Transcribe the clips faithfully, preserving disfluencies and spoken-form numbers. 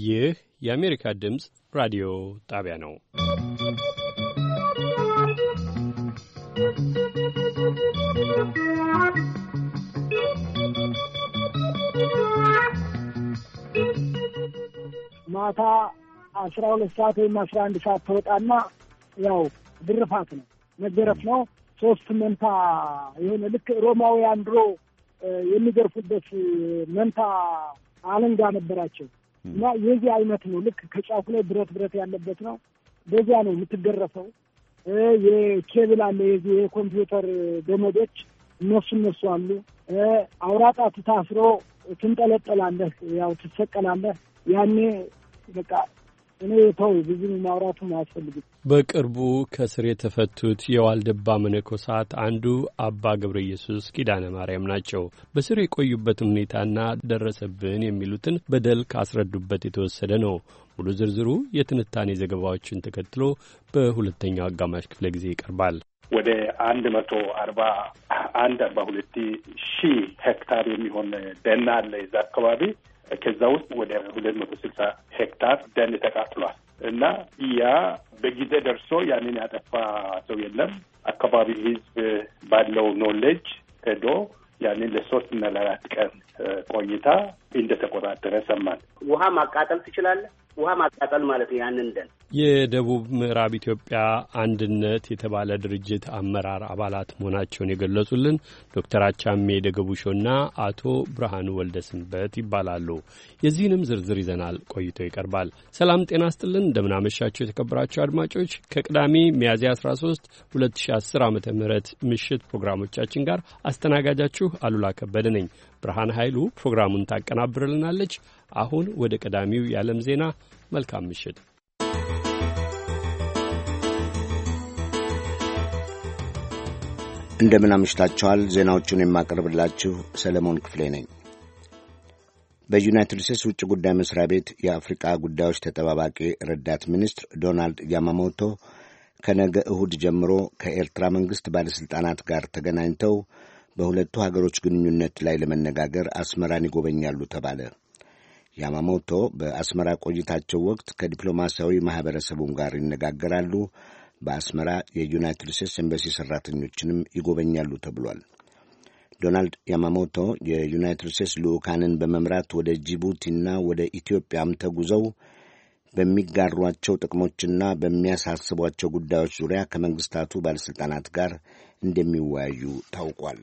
ይህ የአሜሪካ ድምፅ ራዲዮ ጣቢያ ነው። ማታ አስራ ሁለት ሰዓት ወይም አስራ አንድ ሰዓት ተወጣና ያው ድርፋት ነው፣ መገረፍ ነው። ሶስት መንታ የሆነ ልክ ሮማውያን ድሮ የሚገርፉበት መንታ አለንጋ ነበራቸው እና የዚህ አይነት ነው። ልክ ከጫፉ ላይ ብረት ብረት ያለበት ነው። በዚያ ነው የምትገረፈው። የኬብል አለ፣ የዚህ የኮምፒውተር ገመዶች እነሱ እነሱ አሉ። አውራጣት ታስሮ ትንጠለጠላለህ፣ ያው ትሰቀላለህ። ያኔ በቃ እኔ ተው ብዙ ማውራቱም አያስፈልግም። በቅርቡ ከስር የተፈቱት የዋልድባ መነኮሳት አንዱ አባ ገብረ ኢየሱስ ኪዳነ ማርያም ናቸው። በስር የቆዩበትን ሁኔታና ደረሰብን የሚሉትን በደል ካስረዱበት የተወሰደ ነው። ሙሉ ዝርዝሩ የትንታኔ ዘገባዎችን ተከትሎ በሁለተኛው አጋማሽ ክፍለ ጊዜ ይቀርባል። ወደ አንድ መቶ አርባ አንድ አርባ ሁለት ሺህ ሄክታር የሚሆን ደን አለ እዛ አካባቢ። ከዛ ውስጥ ወደ ሁለት መቶ ስልሳ ሄክታር ደን ተቃጥሏል እና ያ በጊዜ ደርሶ ያንን ያጠፋ ሰው የለም። አካባቢ ህዝብ ባለው ኖሌጅ ሄዶ ያንን ለሶስት እና ለአራት ቀን ቆይታ እንደተቆጣጠረ ሰማን። ውሃ ማቃጠል ትችላለህ? ውሃ ማቃጠል ማለት ያንን ደን የደቡብ ምዕራብ ኢትዮጵያ አንድነት የተባለ ድርጅት አመራር አባላት መሆናቸውን የገለጹልን ዶክተር አቻሜ ደገቡሾና አቶ ብርሃኑ ወልደስንበት ይባላሉ። የዚህንም ዝርዝር ይዘናል፣ ቆይቶ ይቀርባል። ሰላም ጤና ስጥልን፣ እንደምናመሻችሁ የተከበራችሁ አድማጮች። ከቅዳሜ ሚያዝያ አስራ ሶስት ሁለት ሺህ አስር ዓመተ ምህረት ምሽት ፕሮግራሞቻችን ጋር አስተናጋጃችሁ አሉላ ከበደ ነኝ። ብርሃን ኃይሉ ፕሮግራሙን ታቀናብርልናለች። አሁን ወደ ቀዳሚው የዓለም ዜና። መልካም ምሽት። እንደምን አምሽታችኋል። ዜናዎቹን የማቀርብላችሁ ሰለሞን ክፍሌ ነኝ። በዩናይትድ ስቴትስ ውጭ ጉዳይ መስሪያ ቤት የአፍሪካ ጉዳዮች ተጠባባቂ ረዳት ሚኒስትር ዶናልድ ያማሞቶ ከነገ እሁድ ጀምሮ ከኤርትራ መንግሥት ባለሥልጣናት ጋር ተገናኝተው በሁለቱ ሀገሮች ግንኙነት ላይ ለመነጋገር አስመራን ይጎበኛሉ ተባለ። ያማሞቶ በአስመራ ቆይታቸው ወቅት ከዲፕሎማሲያዊ ማኅበረሰቡም ጋር ይነጋገራሉ። በአስመራ የዩናይትድ ስቴትስ ኤምባሲ ሠራተኞችንም ይጎበኛሉ ተብሏል። ዶናልድ ያማሞቶ የዩናይትድ ስቴትስ ልዑካንን በመምራት ወደ ጂቡቲና ወደ ኢትዮጵያም ተጉዘው በሚጋሯቸው ጥቅሞችና በሚያሳስቧቸው ጉዳዮች ዙሪያ ከመንግሥታቱ ባለሥልጣናት ጋር እንደሚወያዩ ታውቋል።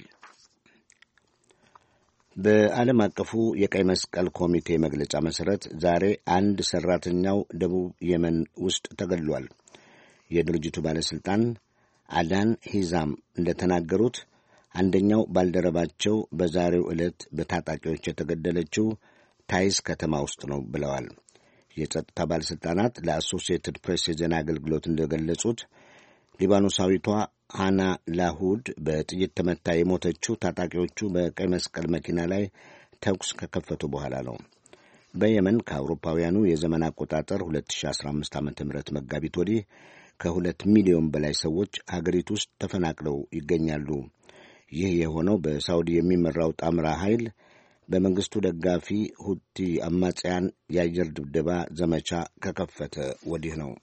በዓለም አቀፉ የቀይ መስቀል ኮሚቴ መግለጫ መሠረት ዛሬ አንድ ሠራተኛው ደቡብ የመን ውስጥ ተገድሏል። የድርጅቱ ባለሥልጣን አዳን ሂዛም እንደተናገሩት አንደኛው ባልደረባቸው በዛሬው ዕለት በታጣቂዎች የተገደለችው ታይስ ከተማ ውስጥ ነው ብለዋል። የጸጥታ ባለሥልጣናት ለአሶሲየትድ ፕሬስ የዜና አገልግሎት እንደገለጹት ሊባኖሳዊቷ ሃና ላሁድ በጥይት ተመታ የሞተችው ታጣቂዎቹ በቀይ መስቀል መኪና ላይ ተኩስ ከከፈቱ በኋላ ነው። በየመን ከአውሮፓውያኑ የዘመን አቆጣጠር ሁለት ሺህ አስራ አምስት ዓመተ ምህረት መጋቢት ወዲህ ከሁለት ሚሊዮን በላይ ሰዎች ሀገሪቱ ውስጥ ተፈናቅለው ይገኛሉ። ይህ የሆነው በሳውዲ የሚመራው ጣምራ ኃይል በመንግሥቱ ደጋፊ ሁቲ አማጽያን የአየር ድብደባ ዘመቻ ከከፈተ ወዲህ ነው።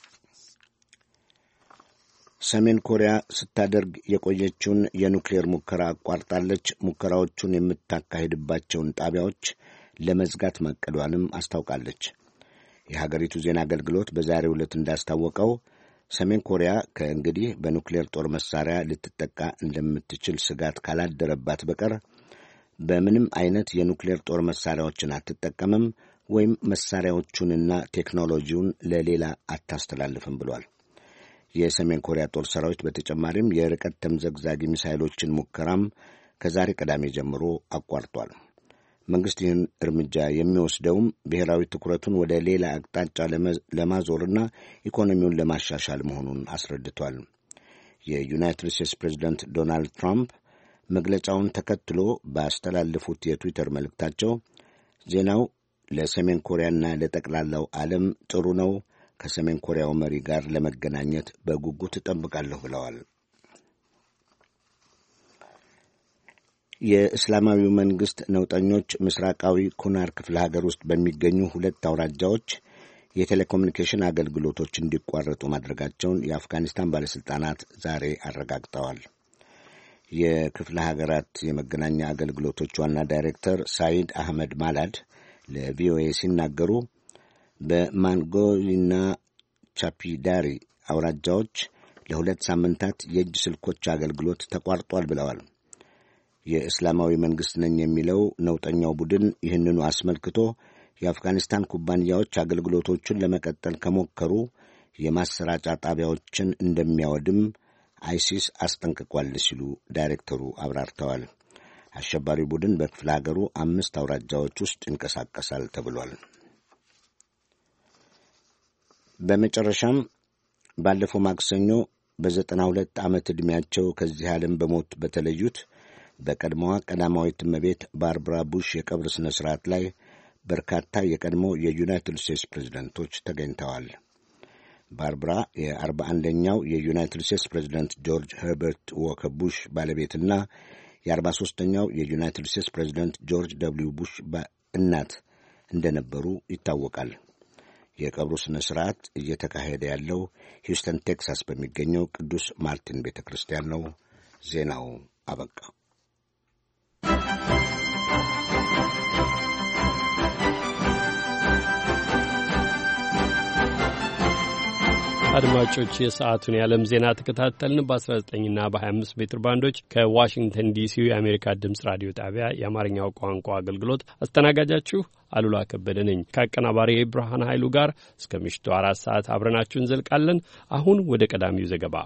ሰሜን ኮሪያ ስታደርግ የቆየችውን የኑክሌር ሙከራ አቋርጣለች። ሙከራዎቹን የምታካሂድባቸውን ጣቢያዎች ለመዝጋት ማቀዷንም አስታውቃለች። የሀገሪቱ ዜና አገልግሎት በዛሬው ዕለት እንዳስታወቀው ሰሜን ኮሪያ ከእንግዲህ በኑክሌር ጦር መሳሪያ ልትጠቃ እንደምትችል ስጋት ካላደረባት በቀር በምንም አይነት የኑክሌር ጦር መሳሪያዎችን አትጠቀምም ወይም መሳሪያዎቹንና ቴክኖሎጂውን ለሌላ አታስተላልፍም ብሏል። የሰሜን ኮሪያ ጦር ሰራዊት በተጨማሪም የርቀት ተምዘግዛጊ ሚሳይሎችን ሙከራም ከዛሬ ቅዳሜ ጀምሮ አቋርጧል። መንግሥት ይህን እርምጃ የሚወስደውም ብሔራዊ ትኩረቱን ወደ ሌላ አቅጣጫ ለማዞርና ኢኮኖሚውን ለማሻሻል መሆኑን አስረድቷል። የዩናይትድ ስቴትስ ፕሬዚደንት ዶናልድ ትራምፕ መግለጫውን ተከትሎ ባስተላለፉት የትዊተር መልእክታቸው ዜናው ለሰሜን ኮሪያና ለጠቅላላው ዓለም ጥሩ ነው፣ ከሰሜን ኮሪያው መሪ ጋር ለመገናኘት በጉጉት እጠብቃለሁ ብለዋል። የእስላማዊው መንግሥት ነውጠኞች ምስራቃዊ ኩናር ክፍለ ሀገር ውስጥ በሚገኙ ሁለት አውራጃዎች የቴሌኮሙኒኬሽን አገልግሎቶች እንዲቋረጡ ማድረጋቸውን የአፍጋኒስታን ባለሥልጣናት ዛሬ አረጋግጠዋል። የክፍለ ሀገራት የመገናኛ አገልግሎቶች ዋና ዳይሬክተር ሳይድ አህመድ ማላድ ለቪኦኤ ሲናገሩ በማንጎይና ቻፒዳሪ አውራጃዎች ለሁለት ሳምንታት የእጅ ስልኮች አገልግሎት ተቋርጧል ብለዋል። የእስላማዊ መንግሥት ነኝ የሚለው ነውጠኛው ቡድን ይህንኑ አስመልክቶ የአፍጋኒስታን ኩባንያዎች አገልግሎቶቹን ለመቀጠል ከሞከሩ የማሰራጫ ጣቢያዎችን እንደሚያወድም አይሲስ አስጠንቅቋል ሲሉ ዳይሬክተሩ አብራርተዋል። አሸባሪው ቡድን በክፍለ ሀገሩ አምስት አውራጃዎች ውስጥ ይንቀሳቀሳል ተብሏል። በመጨረሻም ባለፈው ማክሰኞ በዘጠና ሁለት ዓመት ዕድሜያቸው ከዚህ ዓለም በሞት በተለዩት በቀድሞዋ ቀዳማዊት እመቤት ባርባራ ቡሽ የቀብር ሥነ ሥርዓት ላይ በርካታ የቀድሞ የዩናይትድ ስቴትስ ፕሬዝደንቶች ተገኝተዋል። ባርባራ የአርባ አንደኛው የዩናይትድ ስቴትስ ፕሬዝደንት ጆርጅ ኸርበርት ዎከር ቡሽ ባለቤትና የአርባ ሦስተኛው የዩናይትድ ስቴትስ ፕሬዝደንት ጆርጅ ደብልዩ ቡሽ እናት እንደነበሩ ይታወቃል። የቀብሩ ሥነ ሥርዓት እየተካሄደ ያለው ሂውስተን ቴክሳስ በሚገኘው ቅዱስ ማርቲን ቤተ ክርስቲያን ነው። ዜናው አበቃ። አድማጮች የሰዓቱን የዓለም ዜና ተከታተልን። በአስራ ዘጠኝና በሀያ አምስት ሜትር ባንዶች ከዋሽንግተን ዲሲው የአሜሪካ ድምፅ ራዲዮ ጣቢያ የአማርኛው ቋንቋ አገልግሎት አስተናጋጃችሁ አሉላ ከበደ ነኝ። ከአቀናባሪ ብርሃን ኃይሉ ጋር እስከ ምሽቱ አራት ሰዓት አብረናችሁ እንዘልቃለን። አሁን ወደ ቀዳሚው ዘገባ።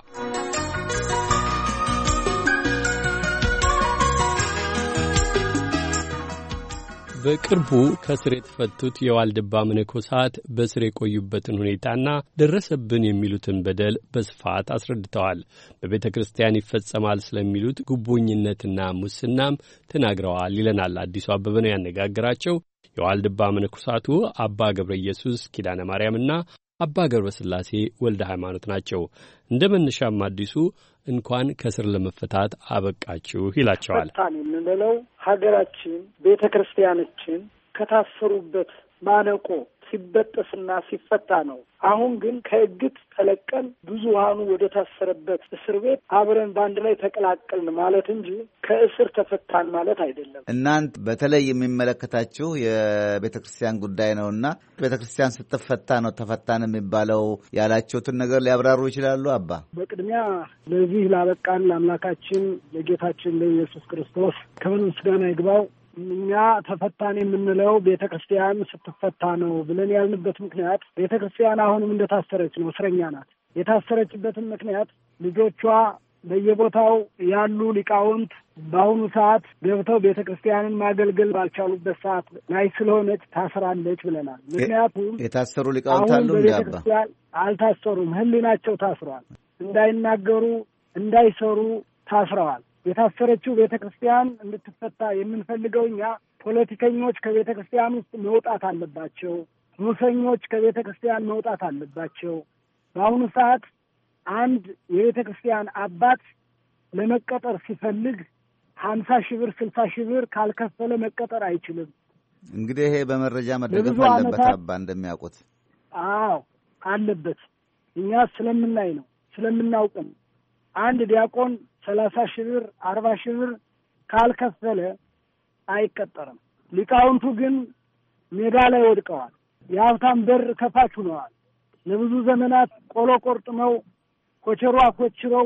በቅርቡ ከስር የተፈቱት የዋልድባ መነኮሳት በስር የቆዩበትን ሁኔታና ደረሰብን የሚሉትን በደል በስፋት አስረድተዋል። በቤተ ክርስቲያን ይፈጸማል ስለሚሉት ጉቦኝነትና ሙስናም ተናግረዋል ይለናል አዲሱ አበበ ነው ያነጋግራቸው። የዋልድባ መነኮሳቱ አባ ገብረ ኢየሱስ ኪዳነ ማርያምና አባ ገብረ ሥላሴ ወልደ ሃይማኖት ናቸው። እንደ መነሻም አዲሱ እንኳን ከስር ለመፈታት አበቃችሁ ይላቸዋል። ፈታን የምንለው ሀገራችን ቤተ ክርስቲያኖችን ከታሰሩበት ማነቆ ሲበጠስና ሲፈታ ነው። አሁን ግን ከእግት ተለቀን ብዙሃኑ ወደ ታሰረበት እስር ቤት አብረን በአንድ ላይ ተቀላቀልን ማለት እንጂ ከእስር ተፈታን ማለት አይደለም። እናንት በተለይ የሚመለከታችሁ የቤተ ክርስቲያን ጉዳይ ነውና ቤተ ክርስቲያን ስትፈታ ነው ተፈታን የሚባለው ያላችሁትን ነገር ሊያብራሩ ይችላሉ? አባ በቅድሚያ ለዚህ ላበቃን ለአምላካችን ለጌታችን ለኢየሱስ ክርስቶስ ክብር ምስጋና ይግባው። እኛ ተፈታን የምንለው ቤተ ክርስቲያን ስትፈታ ነው ብለን ያልንበት ምክንያት ቤተ ክርስቲያን አሁንም እንደታሰረች ነው፣ እስረኛ ናት። የታሰረችበትን ምክንያት ልጆቿ በየቦታው ያሉ ሊቃውንት በአሁኑ ሰዓት ገብተው ቤተ ክርስቲያንን ማገልገል ባልቻሉበት ሰዓት ላይ ስለሆነች ታስራለች ብለናል። ምክንያቱም የታሰሩ ሊቃውንት አሉ እንዴ? አባ አልታሰሩም፣ ሕሊናቸው ታስረዋል። እንዳይናገሩ እንዳይሰሩ ታስረዋል። የታሰረችው ቤተ ክርስቲያን እንድትፈታ የምንፈልገው እኛ ፖለቲከኞች ከቤተ ክርስቲያን ውስጥ መውጣት አለባቸው። ሙሰኞች ከቤተ ክርስቲያን መውጣት አለባቸው። በአሁኑ ሰዓት አንድ የቤተ ክርስቲያን አባት ለመቀጠር ሲፈልግ ሀምሳ ሺህ ብር ስልሳ ሺህ ብር ካልከፈለ መቀጠር አይችልም። እንግዲህ ይሄ በመረጃ መደገፍ አለበት። አባ እንደሚያውቁት አዎ አለበት። እኛ ስለምናይ ነው ስለምናውቅ ነው። አንድ ዲያቆን ሰላሳ ሺህ ብር አርባ ሺህ ብር ካልከፈለ አይቀጠርም። ሊቃውንቱ ግን ሜዳ ላይ ወድቀዋል። የሀብታም በር ከፋች ሆነዋል። ለብዙ ዘመናት ቆሎ ቆርጥመው ኮቸሮ አኮችረው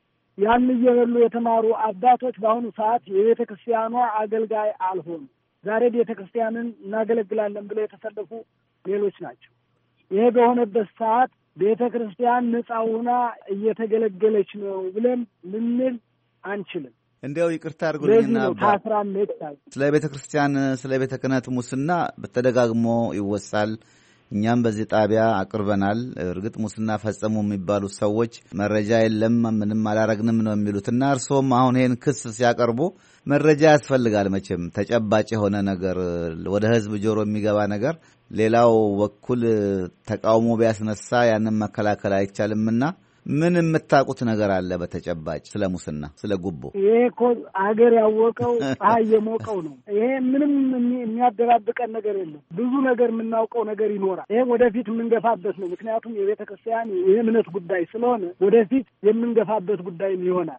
ያን እየበሉ የተማሩ አባቶች በአሁኑ ሰዓት የቤተ ክርስቲያኗ አገልጋይ አልሆኑ። ዛሬ ቤተ ክርስቲያንን እናገለግላለን ብለው የተሰለፉ ሌሎች ናቸው። ይሄ በሆነበት ሰዓት ቤተ ክርስቲያን ነጻ ሆና እየተገለገለች ነው ብለን ልንል አንችልም። እንዲያው ይቅርታ አድርጉልኝና ታስራለች። ስለ ቤተ ክርስቲያን ስለ ቤተ ክህነት ሙስና በተደጋግሞ ይወሳል። እኛም በዚህ ጣቢያ አቅርበናል። እርግጥ ሙስና ፈጸሙ የሚባሉት ሰዎች መረጃ የለም ምንም አላረግንም ነው የሚሉትና እርስዎም አሁን ይሄን ክስ ሲያቀርቡ መረጃ ያስፈልጋል። መቼም ተጨባጭ የሆነ ነገር ወደ ሕዝብ ጆሮ የሚገባ ነገር ሌላው በኩል ተቃውሞ ቢያስነሳ ያንን መከላከል አይቻልምና ምን የምታውቁት ነገር አለ በተጨባጭ ስለ ሙስና ስለ ጉቦ? ይሄ እኮ አገር ያወቀው ፀሐይ የሞቀው ነው። ይሄ ምንም የሚያደራብቀን ነገር የለም። ብዙ ነገር የምናውቀው ነገር ይኖራል። ይሄ ወደፊት የምንገፋበት ነው። ምክንያቱም የቤተ ክርስቲያን የእምነት ጉዳይ ስለሆነ ወደፊት የምንገፋበት ጉዳይ ይሆናል።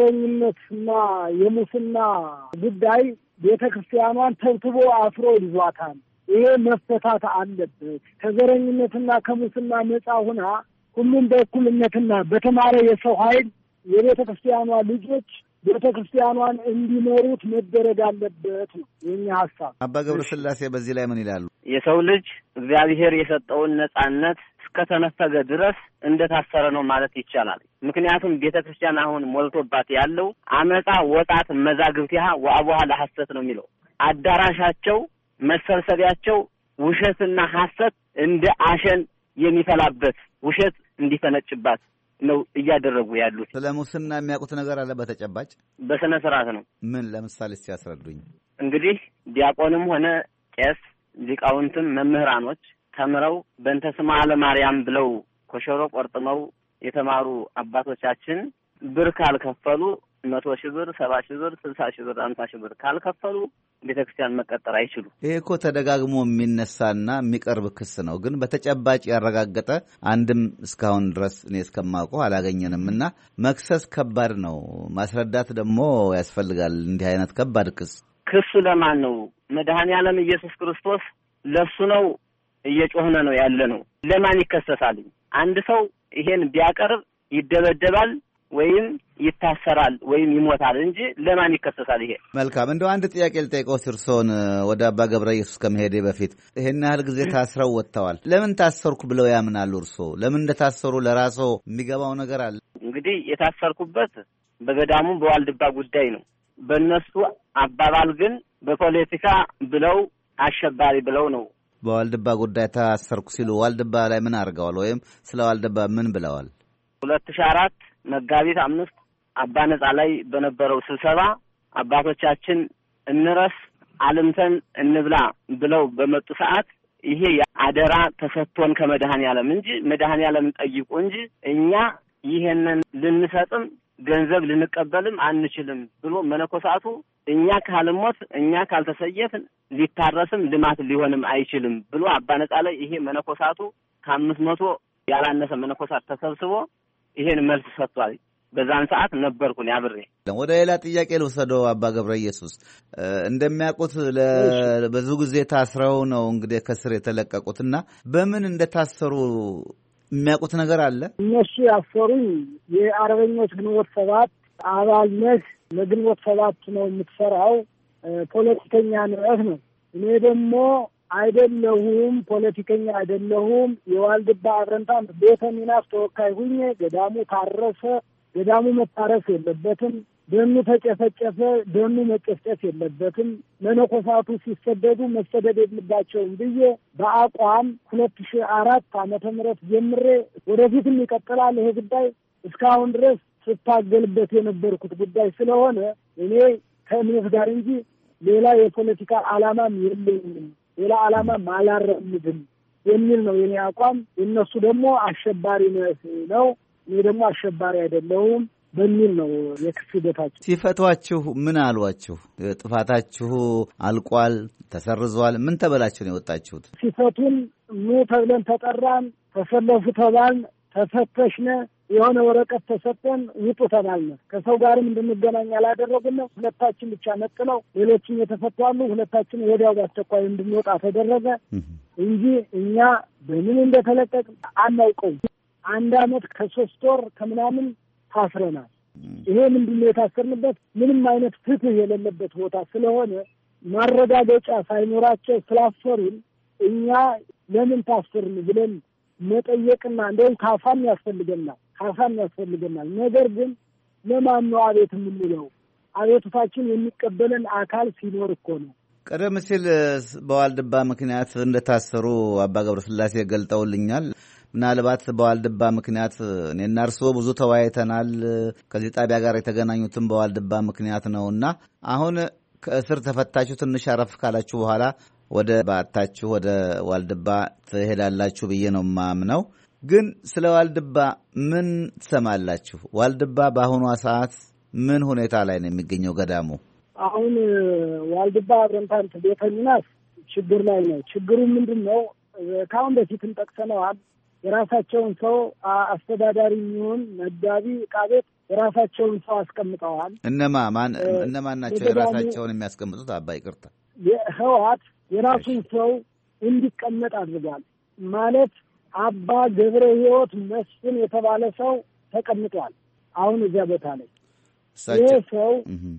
የዘረኝነትና የሙስና ጉዳይ ቤተ ክርስቲያኗን ተብትቦ አስሮ ይዟታል። ይሄ መፈታት አለበት። ከዘረኝነትና ከሙስና ነጻ ሆና ሁሉም በእኩልነትና በተማረ የሰው ኃይል የቤተ ክርስቲያኗ ልጆች ቤተ ክርስቲያኗን እንዲመሩት መደረግ አለበት ነው የኛ ሀሳብ። አባ ገብረ ሥላሴ በዚህ ላይ ምን ይላሉ? የሰው ልጅ እግዚአብሔር የሰጠውን ነጻነት እስከተነፈገ ድረስ እንደታሰረ ነው ማለት ይቻላል። ምክንያቱም ቤተ ክርስቲያን አሁን ሞልቶባት ያለው አመጻ ወጣት መዛግብቲሃ ወአቡሃ ለሐሰት ነው የሚለው። አዳራሻቸው መሰብሰቢያቸው ውሸትና ሐሰት እንደ አሸን የሚፈላበት ውሸት እንዲፈነጭባት ነው እያደረጉ ያሉት። ስለ ሙስና የሚያውቁት ነገር አለ በተጨባጭ? በስነ ስርዓት ነው። ምን ለምሳሌ እስቲ ያስረዱኝ። እንግዲህ ዲያቆንም ሆነ ቄስ ሊቃውንትም መምህራኖች ተምረው በእንተ ስማ ለማርያም ብለው ኮሸሮ ቆርጥመው የተማሩ አባቶቻችን ብር ካልከፈሉ መቶ ሺህ ብር፣ ሰባ ሺህ ብር፣ ስልሳ ሺህ ብር፣ አምሳ ሺህ ብር ካልከፈሉ ቤተክርስቲያን መቀጠር አይችሉ። ይሄ እኮ ተደጋግሞ የሚነሳና የሚቀርብ ክስ ነው። ግን በተጨባጭ ያረጋገጠ አንድም እስካሁን ድረስ እኔ እስከማውቀው አላገኘንምና መክሰስ ከባድ ነው። ማስረዳት ደግሞ ያስፈልጋል። እንዲህ አይነት ከባድ ክስ ክሱ ለማን ነው? መድኃኔዓለም ኢየሱስ ክርስቶስ ለሱ ነው እየጮህነ ነው ያለ ነው። ለማን ይከሰሳል? አንድ ሰው ይሄን ቢያቀርብ ይደበደባል ወይም ይታሰራል ወይም ይሞታል እንጂ ለማን ይከሰሳል? ይሄ መልካም። እንደው አንድ ጥያቄ ልጠይቀው እርሶን ወደ አባ ገብረ ኢየሱስ ከመሄዴ በፊት ይሄን ያህል ጊዜ ታስረው ወጥተዋል። ለምን ታሰርኩ ብለው ያምናሉ? እርሶ ለምን እንደታሰሩ ለራሶ የሚገባው ነገር አለ? እንግዲህ የታሰርኩበት በገዳሙ በዋልድባ ጉዳይ ነው። በእነሱ አባባል ግን በፖለቲካ ብለው አሸባሪ ብለው ነው። በዋልድባ ጉዳይ ታሰርኩ ሲሉ ዋልድባ ላይ ምን አድርገዋል? ወይም ስለ ዋልድባ ምን ብለዋል? ሁለት ሺህ አራት መጋቢት አምስት አባ ነጻ ላይ በነበረው ስብሰባ አባቶቻችን እንረስ አልምተን እንብላ ብለው በመጡ ሰዓት ይሄ አደራ ተሰጥቶን ከመድኃኔዓለም እንጂ መድኃኔዓለም ጠይቁ እንጂ እኛ ይሄንን ልንሰጥም ገንዘብ ልንቀበልም አንችልም ብሎ መነኮሳቱ እኛ ካልሞት እኛ ካልተሰየፍን ሊታረስም ልማት ሊሆንም አይችልም ብሎ አባ ነጻ ላይ ይሄ መነኮሳቱ ከአምስት መቶ ያላነሰ መነኮሳት ተሰብስቦ ይሄን መልስ ሰጥቷል። በዛን ሰዓት ነበርኩኝ አብሬ። ወደ ሌላ ጥያቄ ልውሰደው። አባ ገብረ ኢየሱስ እንደሚያውቁት ለብዙ ጊዜ ታስረው ነው እንግዲህ ከስር የተለቀቁትና በምን እንደታሰሩ የሚያውቁት ነገር አለ? እነሱ ያሰሩኝ የአርበኞች ግንቦት ሰባት አባል ነህ፣ ለግንቦት ሰባት ነው የምትሰራው፣ ፖለቲከኛ ነህ ነው። እኔ ደግሞ አይደለሁም፣ ፖለቲከኛ አይደለሁም። የዋልድባ አብረንታም ቤተ ሚናስ ተወካይ ሁኜ ገዳሙ ታረሰ፣ ገዳሙ መታረስ የለበትም፣ ደኑ ተጨፈጨፈ፣ ደኑ መጨፍጨፍ የለበትም፣ መነኮሳቱ ሲሰደዱ መሰደድ የለባቸውም ብዬ በአቋም ሁለት ሺህ አራት ዓመተ ምህረት ጀምሬ ወደፊትም ይቀጥላል ይሄ ጉዳይ እስካሁን ድረስ ስታገልበት የነበርኩት ጉዳይ ስለሆነ እኔ ከእምነት ጋር እንጂ ሌላ የፖለቲካ ዓላማም የለኝም፣ ሌላ ዓላማም አላራምድም የሚል ነው የኔ አቋም። እነሱ ደግሞ አሸባሪ ነው፣ እኔ ደግሞ አሸባሪ አይደለሁም በሚል ነው የክስ ሂደታቸው። ሲፈቷችሁ ምን አሏችሁ? ጥፋታችሁ አልቋል፣ ተሰርዟል፣ ምን ተበላችሁ ነው የወጣችሁት? ሲፈቱን ኑ ተብለን ተጠራን፣ ተሰለፉ ተባልን፣ ተፈተሽነ፣ የሆነ ወረቀት ተሰጠን፣ ውጡ ተባልን። ከሰው ጋርም እንድንገናኝ አላደረጉን። ሁለታችን ብቻ ነጥለው ሌሎችም የተፈቱ አሉ። ሁለታችን ወዲያው በአስቸኳይ እንድንወጣ ተደረገ እንጂ እኛ በምን እንደተለቀቅ አናውቀውም። አንድ አመት ከሶስት ወር ከምናምን ታስረናል። ይሄ ምንድነው የታሰርንበት? ምንም አይነት ፍትህ የሌለበት ቦታ ስለሆነ ማረጋገጫ ሳይኖራቸው ስላሰሩን እኛ ለምን ታሰርን ብለን መጠየቅና እንደውም ካፋም ያስፈልገናል ካፋም ያስፈልገናል። ነገር ግን ለማን ነው አቤት የምንለው? አቤቱታችን የሚቀበለን አካል ሲኖር እኮ ነው። ቀደም ሲል በዋልድባ ምክንያት እንደታሰሩ አባ ገብረ ሥላሴ ገልጠውልኛል። ምናልባት በዋልድባ ምክንያት እኔና እርስዎ ብዙ ተወያይተናል። ከዚህ ጣቢያ ጋር የተገናኙትም በዋልድባ ምክንያት ነውና አሁን ከእስር ተፈታችሁ ትንሽ አረፍ ካላችሁ በኋላ ወደ ባታችሁ ወደ ዋልድባ ትሄዳላችሁ ብዬ ነው ማምነው። ግን ስለ ዋልድባ ምን ትሰማላችሁ? ዋልድባ በአሁኗ ሰዓት ምን ሁኔታ ላይ ነው የሚገኘው ገዳሙ? አሁን ዋልድባ አብረንታንት ቤተ ሚናስ ችግር ላይ ነው። ችግሩ ምንድን ነው? ከአሁን በፊትም ጠቅሰነዋል። የራሳቸውን ሰው አስተዳዳሪ የሚሆን መጋቢ ዕቃ ቤት የራሳቸውን ሰው አስቀምጠዋል። እነማ ማን እነማን ናቸው የራሳቸውን የሚያስቀምጡት? አባ ይቅርታ፣ የህወሓት የራሱን ሰው እንዲቀመጥ አድርጓል። ማለት አባ ገብረ ሕይወት መስፍን የተባለ ሰው ተቀምጧል። አሁን እዚያ ቦታ ላይ ይህ ሰው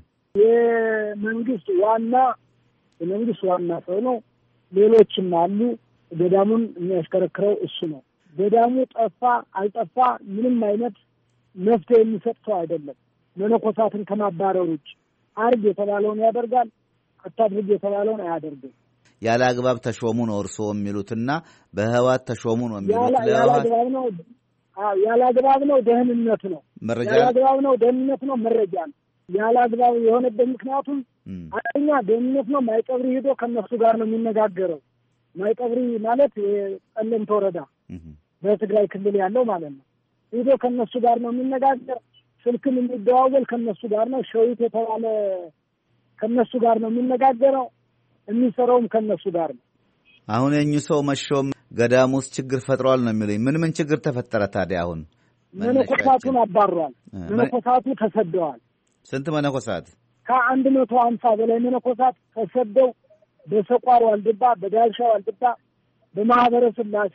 የመንግስት ዋና የመንግስት ዋና ሰው ነው። ሌሎችም አሉ። ገዳሙን የሚያሽከረክረው እሱ ነው። ገዳሙ ጠፋ አልጠፋ ምንም አይነት መፍትሄ የሚሰጥ ሰው አይደለም። መነኮሳትን ከማባረር ውጭ አርግ የተባለውን ያደርጋል፣ አታድርግ የተባለውን አያደርግም። ያለ አግባብ ተሾሙ ነው እርስዎ የሚሉትና በህወሓት ተሾሙ ነው የሚሉት? ያለ አግባብ ነው ያለ አግባብ ነው ደህንነት ነው መረጃ ያለ አግባብ ነው ደህንነት ነው መረጃ ነው። ያለ አግባብ የሆነበት ምክንያቱም አንደኛ ደህንነት ነው። ማይቀብሪ ሄዶ ከነሱ ጋር ነው የሚነጋገረው። ማይቀብሪ ማለት የጠለምት ወረዳ በትግራይ ክልል ያለው ማለት ነው። ሄዶ ከነሱ ጋር ነው የሚነጋገር። ስልክም የሚደዋወል ከነሱ ጋር ነው። ሸዊት የተባለ ከነሱ ጋር ነው የሚነጋገረው። የሚሰራውም ከነሱ ጋር ነው። አሁን የኙ ሰው መሾም ገዳሙ ውስጥ ችግር ፈጥሯል ነው የሚሉኝ። ምን ምን ችግር ተፈጠረ ታዲያ? አሁን መነኮሳቱን አባሯል። መነኮሳቱ ተሰደዋል። ስንት መነኮሳት? ከአንድ መቶ ሀምሳ በላይ መነኮሳት ተሰደው በሰቋር ዋልድባ፣ በዳልሻ ዋልድባ፣ በማህበረ ስላሴ፣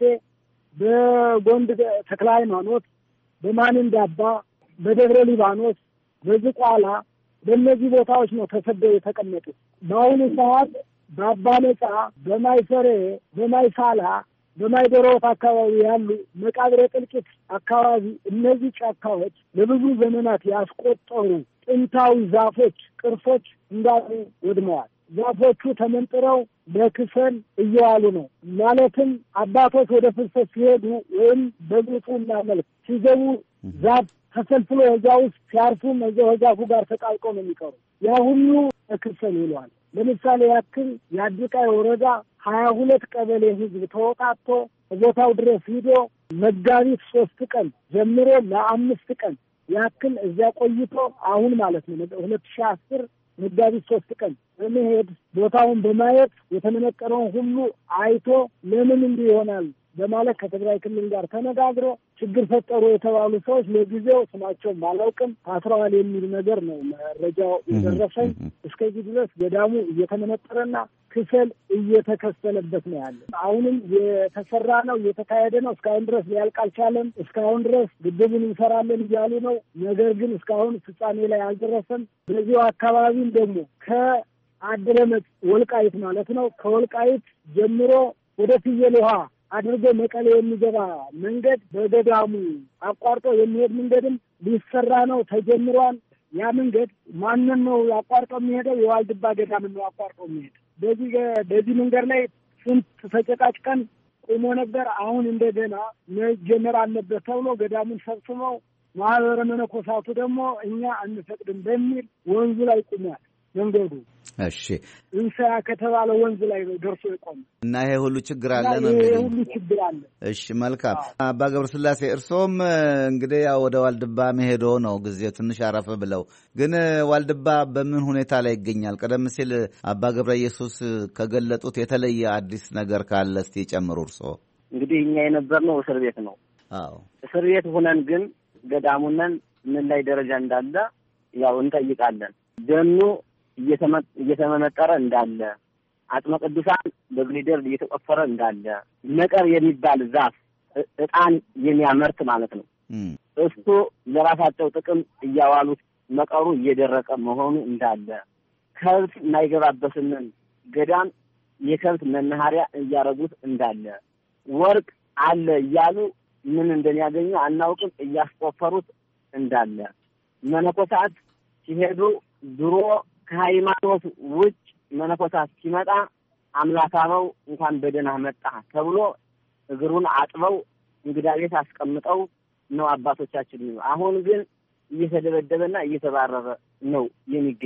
በጎንድ ተክለ ሃይማኖት፣ በማንንዳባ፣ በደብረ ሊባኖስ፣ በዝቋላ በእነዚህ ቦታዎች ነው ተሰደው የተቀመጡት። በአሁኑ ሰዓት በአባ ነጻ፣ በማይሰሬ፣ በማይሳላ፣ በማይደሮት አካባቢ ያሉ መቃብረ ጥልቂት አካባቢ እነዚህ ጫካዎች ለብዙ ዘመናት ያስቆጠሩ ጥንታዊ ዛፎች፣ ቅርሶች እንዳሉ ወድመዋል። ዛፎቹ ተመንጥረው ለክሰል እየዋሉ ነው። ማለትም አባቶች ወደ ፍልሰት ሲሄዱ ወይም በብፁዕና መልክ ሲገቡ ዛፍ ተሰልፍሎ እዛ ውስጥ ሲያርፉ እዚያው ዛፉ ጋር ተጣብቀው ነው የሚቀሩ። ያ ሁሉ ለክሰል ይለዋል። ለምሳሌ ያክል የአዲቃይ ወረዳ ሀያ ሁለት ቀበሌ ህዝብ ተወጣቶ ቦታው ድረስ ሂዶ መጋቢት ሶስት ቀን ጀምሮ ለአምስት ቀን ያክል እዚያ ቆይቶ አሁን ማለት ነው ሁለት ሺህ አስር መጋቢት ሶስት ቀን በመሄድ ቦታውን በማየት የተመነቀረውን ሁሉ አይቶ ለምን እንዲህ ይሆናል በማለት ከትግራይ ክልል ጋር ተነጋግሮ ችግር ፈጠሩ የተባሉ ሰዎች ለጊዜው ስማቸውን ባላውቅም ታስረዋል የሚል ነገር ነው መረጃው የደረሰኝ። እስከዚህ ድረስ ገዳሙ እየተመነጠረና ክሰል እየተከሰለበት ነው ያለ። አሁንም የተሰራ ነው እየተካሄደ ነው። እስካሁን ድረስ ሊያልቅ አልቻለም። እስካሁን ድረስ ግድቡን እንሰራለን እያሉ ነው። ነገር ግን እስካሁን ፍጻሜ ላይ አልደረሰም። በዚሁ አካባቢም ደግሞ ከአድረመጽ ወልቃይት ማለት ነው ከወልቃይት ጀምሮ ወደ ፍየል ውሃ አድርጎ መቀሌ የሚገባ መንገድ በገዳሙ አቋርጦ የሚሄድ መንገድም ሊሰራ ነው፣ ተጀምሯል። ያ መንገድ ማንን ነው አቋርጦ የሚሄደው? የዋልድባ ገዳም ነው አቋርጦ የሚሄድ። በዚህ በዚህ መንገድ ላይ ስንት ተጨቃጭቀን ቆሞ ነበር። አሁን እንደገና መጀመር አለበት ተብሎ ገዳሙን ሰብስበው ማህበረ መነኮሳቱ ደግሞ እኛ አንፈቅድም በሚል ወንዙ ላይ ቆሟል መንገዱ። እሺ እንሰያ ከተባለ ወንዝ ላይ ነው ደርሶ የቆመ እና ይሄ ሁሉ ችግር አለ ነው ይሄ ሁሉ ችግር አለ። እሺ መልካም። አባ ገብረ ስላሴ እርሶም እንግዲህ ያው ወደ ዋልድባ መሄዶ ነው ጊዜው ትንሽ አረፈ ብለው፣ ግን ዋልድባ በምን ሁኔታ ላይ ይገኛል? ቀደም ሲል አባ ገብረ ኢየሱስ ከገለጡት የተለየ አዲስ ነገር ካለ እስቲ ጨምሩ እርሶ። እንግዲህ እኛ የነበርነው እስር ቤት ነው። አዎ እስር ቤት ሆነን ግን ገዳሙነን ምን ላይ ደረጃ እንዳለ ያው እንጠይቃለን። ደኑ እየተመነጠረ እንዳለ፣ አጽመ ቅዱሳን በግሊደር እየተቆፈረ እንዳለ፣ ነቀር የሚባል ዛፍ ዕጣን የሚያመርት ማለት ነው እሱ ለራሳቸው ጥቅም እያዋሉት መቀሩ እየደረቀ መሆኑ እንዳለ፣ ከብት የማይገባበትን ገዳም የከብት መናኸሪያ እያረጉት እንዳለ፣ ወርቅ አለ እያሉ ምን እንደሚያገኙ አናውቅም እያስቆፈሩት እንዳለ፣ መነኮሳት ሲሄዱ ድሮ ከሃይማኖት ውጭ መነኮሳት ሲመጣ አምላካቸው እንኳን በደህና መጣ ተብሎ እግሩን አጥበው እንግዳ ቤት አስቀምጠው ነው አባቶቻችን። አሁን ግን እየተደበደበና እየተባረረ ነው የሚገኘው።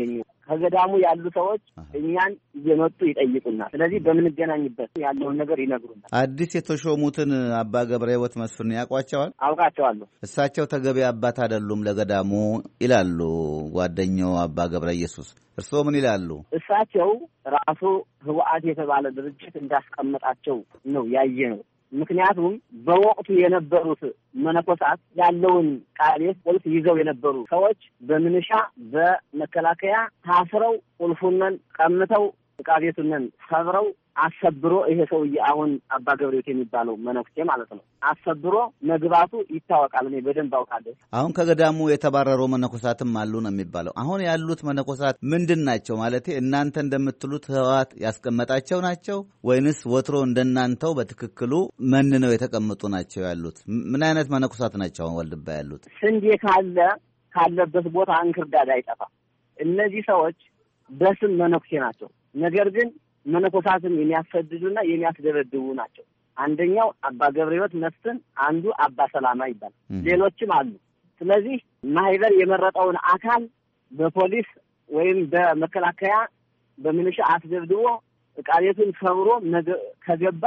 ከገዳሙ ያሉ ሰዎች እኛን እየመጡ ይጠይቁናል። ስለዚህ በምንገናኝበት ያለውን ነገር ይነግሩናል። አዲስ የተሾሙትን አባ ገብረ ሕይወት መስፍን ያውቋቸዋል? አውቃቸዋለሁ። እሳቸው ተገቢ አባት አይደሉም ለገዳሙ ይላሉ ጓደኛው አባ ገብረ ኢየሱስ። እርስዎ ምን ይላሉ? እሳቸው ራሱ ህወሓት የተባለ ድርጅት እንዳስቀመጣቸው ነው ያየ ነው። ምክንያቱም በወቅቱ የነበሩት መነኮሳት ያለውን ቃቤት ቁልፍ ይዘው የነበሩ ሰዎች በምንሻ በመከላከያ ታስረው ቁልፉንን ቀምተው ቃቤቱንን ሰብረው አሰብሮ ይሄ ሰውዬ አሁን አባ ገብረሕይወት የሚባለው መነኩሴ ማለት ነው አሰብሮ መግባቱ ይታወቃል። እኔ በደንብ አውቃለሁ። አሁን ከገዳሙ የተባረሩ መነኮሳትም አሉ ነው የሚባለው። አሁን ያሉት መነኮሳት ምንድን ናቸው? ማለት እናንተ እንደምትሉት ህወሓት ያስቀመጣቸው ናቸው ወይንስ ወትሮ እንደናንተው በትክክሉ መንነው የተቀመጡ ናቸው ያሉት? ምን አይነት መነኮሳት ናቸው አሁን ወልድባ ያሉት? ስንዴ ካለ ካለበት ቦታ እንክርዳድ አይጠፋም። እነዚህ ሰዎች በስም መነኩሴ ናቸው፣ ነገር ግን መነኮሳትን የሚያሰድዱና የሚያስደበድቡ ናቸው። አንደኛው አባ ገብረሕይወት መስፍን፣ አንዱ አባ ሰላማ ይባላል። ሌሎችም አሉ። ስለዚህ ማህበር የመረጠውን አካል በፖሊስ ወይም በመከላከያ በሚሊሻ አስደብድቦ ዕቃ ቤቱን ሰብሮ ከገባ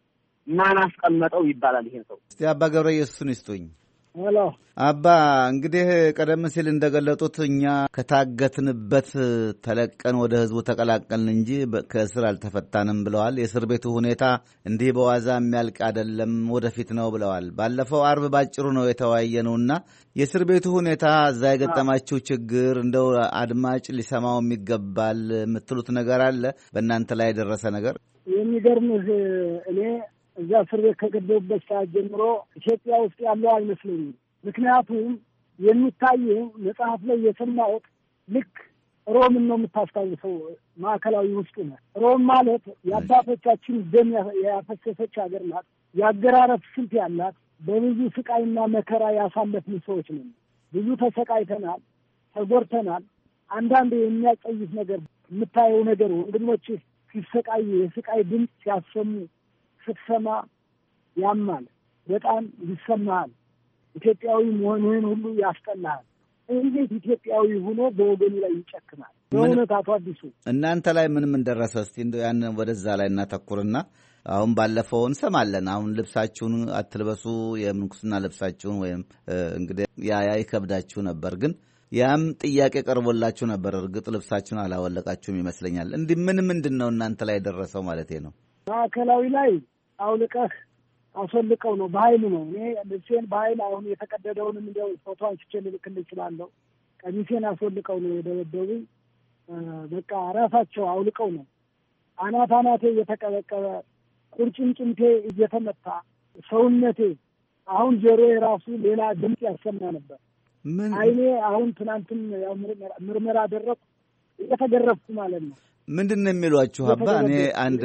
ማን አስቀመጠው ይባላል። ይሄን ሰው እስቲ አባ ገብረ ኢየሱስን ይስጡኝ። ሄሎ አባ፣ እንግዲህ ቀደም ሲል እንደገለጡት እኛ ከታገትንበት ተለቀን ወደ ህዝቡ ተቀላቀልን እንጂ ከእስር አልተፈታንም ብለዋል። የእስር ቤቱ ሁኔታ እንዲህ በዋዛ የሚያልቅ አይደለም፣ ወደፊት ነው ብለዋል። ባለፈው አርብ ባጭሩ ነው የተወያየነውና የእስር ቤቱ ሁኔታ እዛ የገጠማችሁ ችግር እንደው አድማጭ ሊሰማው የሚገባል የምትሉት ነገር አለ? በእናንተ ላይ የደረሰ ነገር? የሚገርምህ እኔ እዛ እስር ቤት ከገባሁበት ሰዓት ጀምሮ ኢትዮጵያ ውስጥ ያለው አይመስለኝም። ምክንያቱም የሚታየው መጽሐፍ ላይ የሰማሁት ልክ ሮምን ነው የምታስታውሰው። ማዕከላዊ ውስጥ ነው። ሮም ማለት የአባቶቻችን ደም ያፈሰሰች ሀገር ናት። የአገራረፍ ስልት ያላት፣ በብዙ ስቃይና መከራ ያሳለፍን ሰዎች ነን። ብዙ ተሰቃይተናል፣ ተጎድተናል። አንዳንድ የሚያጸይፍ ነገር የምታየው ነገር ወንድሞች ሲሰቃዩ የስቃይ ድምፅ ሲያሰሙ ስትሰማ ያማል፣ በጣም ይሰማሃል። ኢትዮጵያዊ መሆንህን ሁሉ ያስጠላሃል። እንዴት ኢትዮጵያዊ ሆኖ በወገኑ ላይ ይጨክናል? በእውነት አቶ አዲሱ እናንተ ላይ ምን ምን ደረሰ? እስቲ እንደው ያን ወደዛ ላይ እናተኩርና አሁን ባለፈው እንሰማለን። አሁን ልብሳችሁን አትልበሱ፣ የምንኩስና ልብሳችሁን ወይም እንግዲህ ያ ያ ይከብዳችሁ ነበር፣ ግን ያም ጥያቄ ቀርቦላችሁ ነበር። እርግጥ ልብሳችሁን አላወለቃችሁም ይመስለኛል። እንዲህ ምን ምንድን ነው እናንተ ላይ ደረሰው ማለት ነው? ማዕከላዊ ላይ አውልቀህ አስወልቀው ነው፣ በኃይል ነው። እኔ ልብሴን በኃይል አሁን የተቀደደውንም እንዲያው ፎቶ አንስቼ ልልክልህ እችላለሁ። ቀሚሴን አስወልቀው ነው የደበደቡ። በቃ ራሳቸው አውልቀው ነው። አናት አናቴ እየተቀበቀበ ቁርጭምጭምቴ እየተመታ ሰውነቴ አሁን ጆሮዬ ራሱ ሌላ ድምፅ ያሰማ ነበር። ምን አይኔ አሁን ትናንትም ያው ምርመራ አደረኩ እየተገረፍኩ ማለት ነው። ምንድን ነው የሚሏችሁ አባ? እኔ አንድ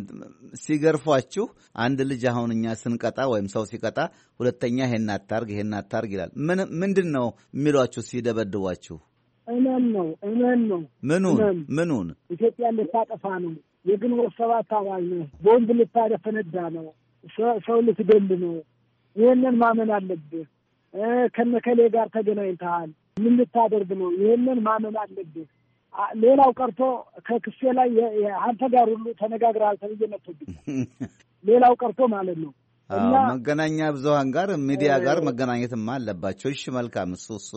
ሲገርፏችሁ አንድ ልጅ አሁን እኛ ስንቀጣ ወይም ሰው ሲቀጣ ሁለተኛ ይሄን አታርግ ይሄን አታርግ ይላል። ምን ምንድን ነው የሚሏችሁ ሲደበድቧችሁ? እመን ነው እመን ነው። ምኑን ምኑን? ኢትዮጵያ ልታጠፋ ነው፣ የግንቦት ሰባት አባል ነው፣ ቦምብ ልታደፈነዳ ነው፣ ሰው ልትገል ነው። ይሄንን ማመን አለብህ። ከነከሌ ጋር ተገናኝተሃል፣ ምን ልታደርግ ነው? ይሄንን ማመን አለብህ። ሌላው ቀርቶ ከክሴ ላይ አንተ ጋር ሁሉ ተነጋግረሃል ተብዬ መጥቶብኝ ሌላው ቀርቶ ማለት ነው። እና መገናኛ ብዙሃን ጋር ሚዲያ ጋር መገናኘትማ አለባቸው። እሺ መልካም፣ እሱ እሱ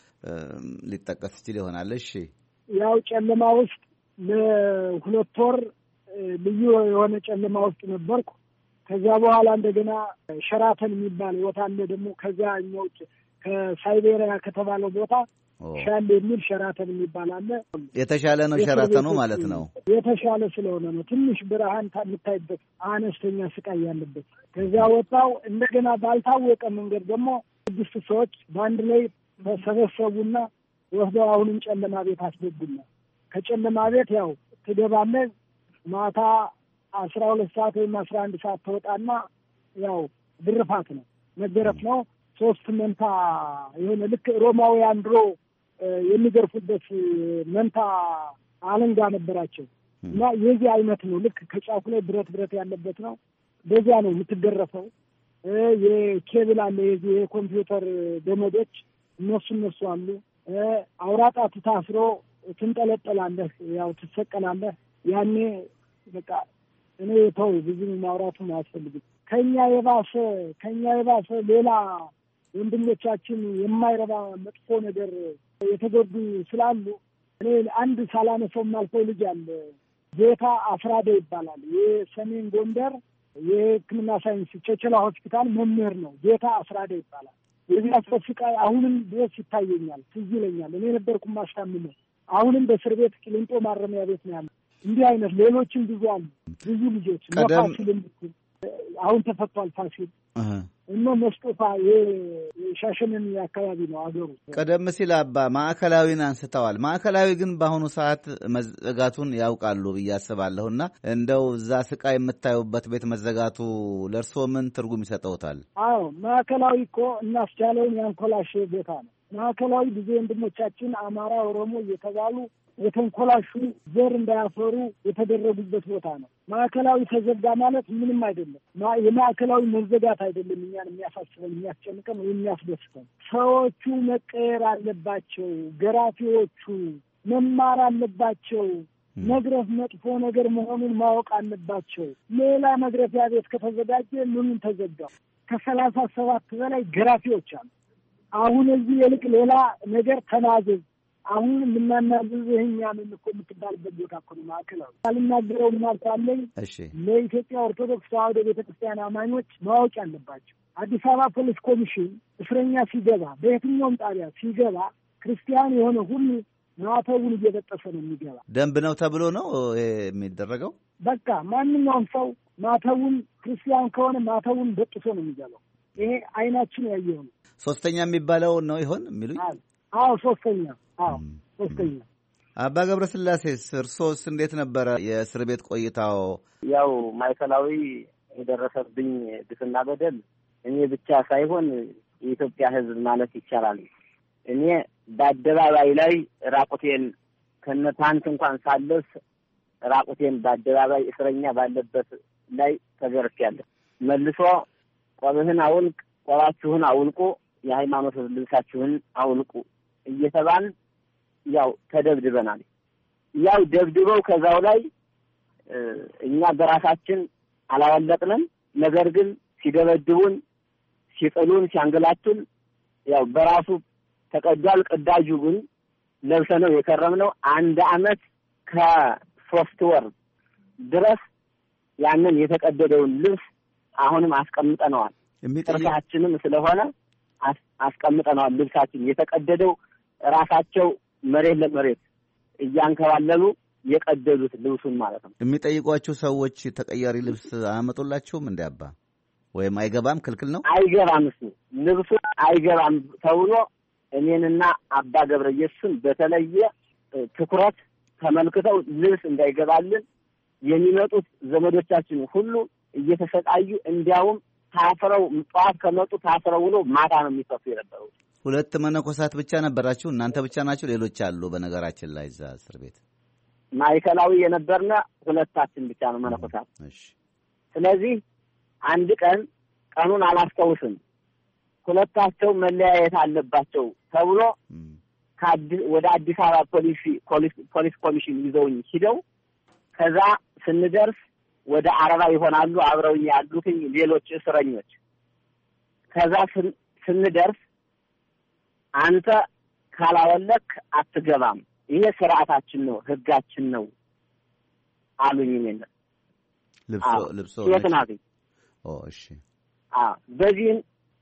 ሊጠቀስ ይችል ይሆናል። እሺ ያው ጨለማ ውስጥ ለሁለት ወር ልዩ የሆነ ጨለማ ውስጥ ነበርኩ። ከዚያ በኋላ እንደገና ሸራተን የሚባል ቦታ አለ ደግሞ ከዚያ እኛው ከሳይቤሪያ ከተባለው ቦታ ሻል የሚል ሸራተን የሚባል አለ። የተሻለ ነው ሸራተኑ ማለት ነው። የተሻለ ስለሆነ ነው። ትንሽ ብርሃን የምታይበት አነስተኛ ስቃይ ያለበት። ከዚያ ወጣው እንደገና ባልታወቀ መንገድ ደግሞ ስድስት ሰዎች በአንድ ላይ ተሰበሰቡና ወስደው አሁንም ጨለማ ቤት አስገቡና ከጨለማ ቤት ያው ትገባለህ ማታ አስራ ሁለት ሰዓት ወይም አስራ አንድ ሰዓት ተወጣና ያው ድርፋት ነው፣ መገረፍ ነው። ሶስት መንታ የሆነ ልክ ሮማውያን ድሮ የሚገርፉበት መንታ አለንጋ ነበራቸው እና የዚህ አይነት ነው። ልክ ከጫፉ ላይ ብረት ብረት ያለበት ነው። በዚያ ነው የምትገረፈው። የኬብል አለ፣ የዚህ የኮምፒውተር ገመዶች እነሱ እነሱ አሉ። አውራጣት ታስሮ ትንጠለጠላለህ፣ ያው ትሰቀላለህ። ያኔ በቃ እኔ ተው ብዙ ማውራቱም አያስፈልግም። ከኛ የባሰ ከኛ የባሰ ሌላ ወንድሞቻችን የማይረባ መጥፎ ነገር የተጎዱ ስላሉ እኔ አንድ ሳላነሳው የማልፈው ልጅ አለ። ጌታ አስራደ ይባላል። የሰሜን ጎንደር የሕክምና ሳይንስ ቸቸላ ሆስፒታል መምህር ነው። ጌታ አስራደ ይባላል። የዚህ አስፈስቃይ አሁንም ድረስ ይታየኛል፣ ትዝ ይለኛል። እኔ ነበርኩ ማስታምነው። አሁንም በእስር ቤት ቂሊንጦ ማረሚያ ቤት ነው ያለው። እንዲህ አይነት ሌሎችም ብዙ አሉ። ብዙ ልጆች ፋሲል አሁን ተፈቷል። ፋሲል እና መስጦፋ የሻሸመኔ አካባቢ ነው አገሩ። ቀደም ሲል አባ ማዕከላዊን አንስተዋል። ማዕከላዊ ግን በአሁኑ ሰዓት መዘጋቱን ያውቃሉ ብዬ አስባለሁና እንደው እዛ ስቃይ የምታዩበት ቤት መዘጋቱ ለእርስዎ ምን ትርጉም ይሰጠውታል? አዎ ማዕከላዊ እኮ እናስቻለውን ያንኮላሽ ቦታ ነው። ማዕከላዊ ብዙ ወንድሞቻችን አማራ፣ ኦሮሞ እየተባሉ የተንኮላሹ ዘር እንዳያፈሩ የተደረጉበት ቦታ ነው። ማዕከላዊ ተዘጋ ማለት ምንም አይደለም። የማዕከላዊ መዘጋት አይደለም እኛን የሚያሳስበን የሚያስጨንቀን ወይም የሚያስደስተን። ሰዎቹ መቀየር አለባቸው። ገራፊዎቹ መማር አለባቸው። መግረፍ መጥፎ ነገር መሆኑን ማወቅ አለባቸው። ሌላ መግረፊያ ቤት ከተዘጋጀ ምኑን ተዘጋው? ከሰላሳ ሰባት በላይ ገራፊዎች አሉ። አሁን እዚህ የልቅ ሌላ ነገር ተናዘዝ አሁን የምናናዝዝህ እኛ ነን እኮ የምትባልበት ቦታ እኮ ነው ማዕከላዊ። ካልናገረው ማልታለኝ ለኢትዮጵያ ኦርቶዶክስ ተዋሕዶ ቤተክርስቲያን አማኞች ማወቅ ያለባቸው አዲስ አበባ ፖሊስ ኮሚሽን እስረኛ ሲገባ በየትኛውም ጣቢያ ሲገባ ክርስቲያን የሆነ ሁሉ ማተቡን እየበጠሰ ነው የሚገባ። ደንብ ነው ተብሎ ነው የሚደረገው። በቃ ማንኛውም ሰው ማተቡን ክርስቲያን ከሆነ ማተቡን በጥሶ ነው የሚገባው። ይሄ አይናችን ያየው ነው። ሶስተኛ የሚባለው ነው ይሆን የሚሉኝ? አዎ ሶስተኛ አዎ ሶስተኛ። አባ ገብረስላሴስ እርሶስ እንዴት ነበረ የእስር ቤት ቆይታው? ያው ማዕከላዊ የደረሰብኝ ግፍና በደል እኔ ብቻ ሳይሆን የኢትዮጵያ ሕዝብ ማለት ይቻላል። እኔ በአደባባይ ላይ ራቁቴን ከነፓንት እንኳን ሳለስ ራቁቴን በአደባባይ እስረኛ ባለበት ላይ ተገርፌያለሁ። መልሶ ቆብህን አውልቅ፣ ቆባችሁን አውልቁ፣ የሃይማኖት ልብሳችሁን አውልቁ እየተባል ያው ተደብድበናል። ያው ደብድበው ከዛው ላይ እኛ በራሳችን አላወለቅንም። ነገር ግን ሲደበድቡን፣ ሲጥሉን፣ ሲያንገላቱን ያው በራሱ ተቀዷል። ቅዳጁ ግን ለብሰነው የከረምነው አንድ አመት ከሶስት ወር ድረስ ያንን የተቀደደውን ልብስ አሁንም አስቀምጠነዋል። ጥርሳችንም ስለሆነ አስቀምጠነዋል። ልብሳችን የተቀደደው ራሳቸው መሬት ለመሬት እያንከባለሉ የቀደዱት ልብሱን ማለት ነው። የሚጠይቋችሁ ሰዎች ተቀያሪ ልብስ አያመጡላችሁም እንደ አባ? ወይም አይገባም፣ ክልክል ነው? አይገባም፣ እሱ ልብሱ አይገባም ተብሎ እኔንና አባ ገብረ ኢየሱስን በተለየ ትኩረት ተመልክተው ልብስ እንዳይገባልን የሚመጡት ዘመዶቻችን ሁሉ እየተሰቃዩ እንዲያውም ታፍረው ጠዋት ከመጡ ታፍረው ውሎ ማታ ነው የሚፈቱ የነበረው። ሁለት መነኮሳት ብቻ ነበራችሁ? እናንተ ብቻ ናችሁ? ሌሎች አሉ? በነገራችን ላይ እዛ እስር ቤት ማዕከላዊ የነበርነ ሁለታችን ብቻ ነው መነኮሳት። እሺ። ስለዚህ አንድ ቀን ቀኑን አላስታውስም ሁለታቸው መለያየት አለባቸው ተብሎ ወደ አዲስ አበባ ፖሊስ ፖሊስ ኮሚሽን ይዘውኝ ሂደው ከዛ ስንደርስ ወደ አርባ ይሆናሉ አብረውኝ ያሉት ሌሎች እስረኞች። ከዛ ስንደርስ አንተ ካላወለክ አትገባም፣ ይሄ ስርዓታችን ነው፣ ህጋችን ነው አሉኝ። እኔ ልብሶ ልብሶ የትናት ኦ እሺ አ በዚህም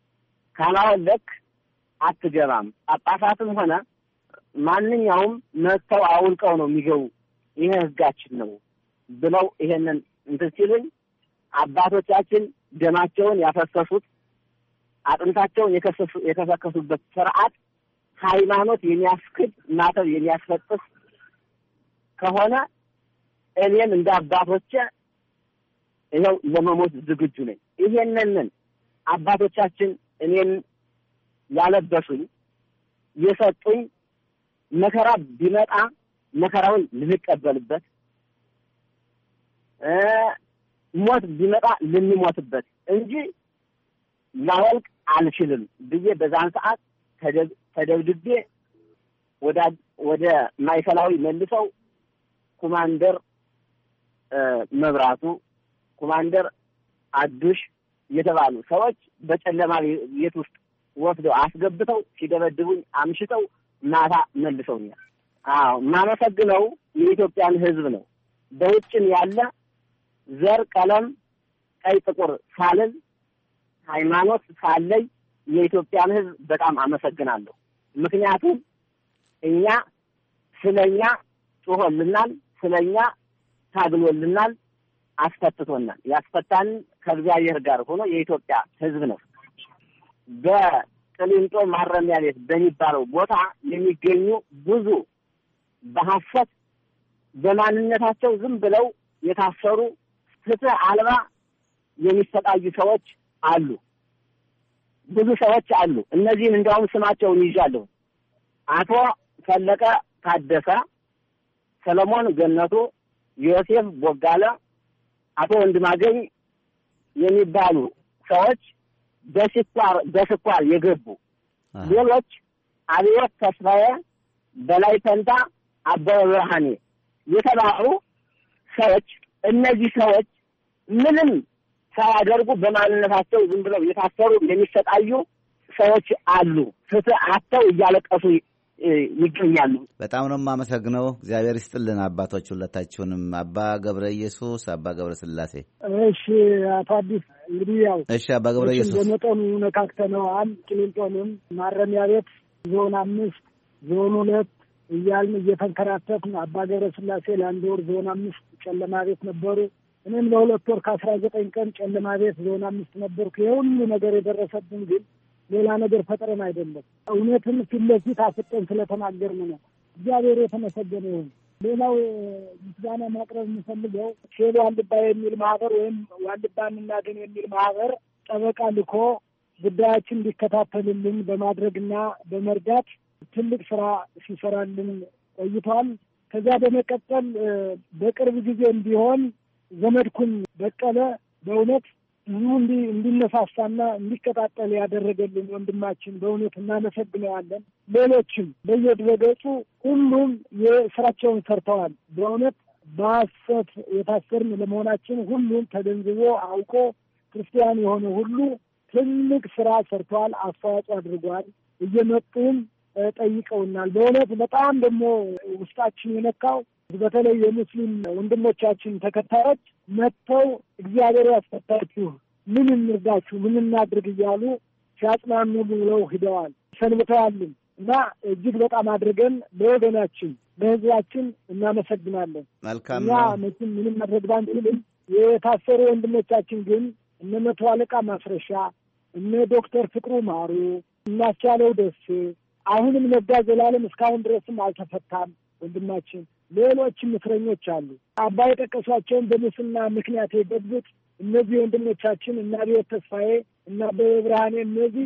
ካላወለክ አትገባም፣ ጳጳሳትም ሆነ ማንኛውም መጥተው አውልቀው ነው የሚገቡ፣ ይሄ ህጋችን ነው ብለው ይሄንን እንትን ሲሉኝ አባቶቻችን ደማቸውን ያፈሰሱት አጥንታቸውን የከሰሱ የተፈከሱበት ስርዓት ሃይማኖት የሚያስክድ ማተብ የሚያስፈጥስ ከሆነ እኔም እንደ አባቶቼ ይኸው ለመሞት ዝግጁ ነኝ። ይሄንን አባቶቻችን እኔን ያለበሱኝ የሰጡኝ መከራ ቢመጣ መከራውን ልንቀበልበት፣ ሞት ቢመጣ ልንሞትበት እንጂ ላወልቅ አልችልም ብዬ በዛን ሰዓት ተደብድቤ ወደ ወደ ማይከላዊ መልሰው ኮማንደር መብራቱ፣ ኮማንደር አዱሽ የተባሉ ሰዎች በጨለማ ቤት ውስጥ ወስደው አስገብተው ሲደበድቡኝ አምሽተው ማታ መልሰውኛል። አዎ ማመሰግነው የኢትዮጵያን ሕዝብ ነው። በውጭም ያለ ዘር፣ ቀለም፣ ቀይ ጥቁር ሳልል ሃይማኖት ሳለይ የኢትዮጵያን ሕዝብ በጣም አመሰግናለሁ። ምክንያቱም እኛ ስለኛ ጮሆልናል፣ ስለኛ ታግሎልናል፣ አስፈትቶናል። ያስፈታን ከእግዚአብሔር ጋር ሆኖ የኢትዮጵያ ሕዝብ ነው። በቅሊንጦ ማረሚያ ቤት በሚባለው ቦታ የሚገኙ ብዙ በሐሰት በማንነታቸው ዝም ብለው የታሰሩ ፍትህ አልባ የሚሰቃዩ ሰዎች አሉ። ብዙ ሰዎች አሉ። እነዚህን እንዲያውም ስማቸውን ይዣለሁ። አቶ ፈለቀ ታደሰ፣ ሰለሞን ገነቱ፣ ዮሴፍ ቦጋለ፣ አቶ ወንድማገኝ የሚባሉ ሰዎች በስኳር በስኳር የገቡ ሌሎች አብዮት ተስፋዬ፣ በላይ ፈንታ፣ አበበ ብርሃኔ የተባሉ ሰዎች እነዚህ ሰዎች ምንም ሳያደርጉ በማንነታቸው ዝም ብለው የታሰሩ የሚሰቃዩ ሰዎች አሉ። ፍትህ አጥተው እያለቀሱ ይገኛሉ። በጣም ነው የማመሰግነው። እግዚአብሔር ይስጥልን አባቶች ሁለታችሁንም፣ አባ ገብረ ኢየሱስ፣ አባ ገብረ ስላሴ። እሺ አቶ አዲስ እንግዲህ ያው እሺ አባ ገብረ ኢየሱስ በመጠኑ ነካክተነዋል። ቅሊንጦንም ማረሚያ ቤት ዞን አምስት ዞን ሁለት እያልን እየተንከራተትን አባ ገብረ ስላሴ ለአንድ ወር ዞን አምስት ጨለማ ቤት ነበሩ። እኔም ለሁለት ወር ከአስራ ዘጠኝ ቀን ጨለማ ቤት ዞን አምስት ነበርኩ። የሁሉ ነገር የደረሰብን ግን ሌላ ነገር ፈጥረን አይደለም፣ እውነትን ፊት ለፊት አፍጠን ስለተናገርን ነው። እግዚአብሔር የተመሰገነ ይሁን። ሌላው ምስጋና ማቅረብ የምፈልገው ሼል ዋልድባ የሚል ማህበር ወይም ዋልድባን እናድን የሚል ማህበር ጠበቃ ልኮ ጉዳያችን እንዲከታተልልን በማድረግና በመርዳት ትልቅ ስራ ሲሰራልን ቆይቷል። ከዚያ በመቀጠል በቅርብ ጊዜ እንዲሆን ዘመድኩን በቀለ በእውነት ብዙ እንዲነሳሳና እንዲቀጣጠል ያደረገልን ወንድማችን በእውነት እናመሰግነዋለን። ሌሎችም በየድረገጹ ሁሉም የስራቸውን ሰርተዋል። በእውነት በሐሰት የታሰርን ለመሆናችን ሁሉም ተገንዝቦ አውቆ ክርስቲያን የሆነ ሁሉ ትልቅ ስራ ሰርተዋል፣ አስተዋጽኦ አድርጓል። እየመጡም ጠይቀውናል። በእውነት በጣም ደግሞ ውስጣችን የነካው በተለይ የሙስሊም ወንድሞቻችን ተከታዮች መጥተው እግዚአብሔር ያስፈታችሁ፣ ምን እንርዳችሁ፣ ምን እናድርግ እያሉ ሲያጽናኑ ብለው ሂደዋል፣ ሰንብተዋልም እና እጅግ በጣም አድርገን ለወገናችን ለሕዝባችን እናመሰግናለን። መልካም እኛ መቼም ምንም ማድረግ ባንችልም የታሰሩ ወንድሞቻችን ግን እነ መቶ አለቃ ማስረሻ፣ እነ ዶክተር ፍቅሩ ማሩ፣ እናስቻለው ደሴ፣ አሁንም ነጋ ዘላለም እስካሁን ድረስም አልተፈታም ወንድማችን። ሌሎችም እስረኞች አሉ። አባ የጠቀሷቸውን በሙስና ምክንያት የገቡት እነዚህ ወንድሞቻችን እና አብዮት ተስፋዬ እና በብርሃኔ እነዚህ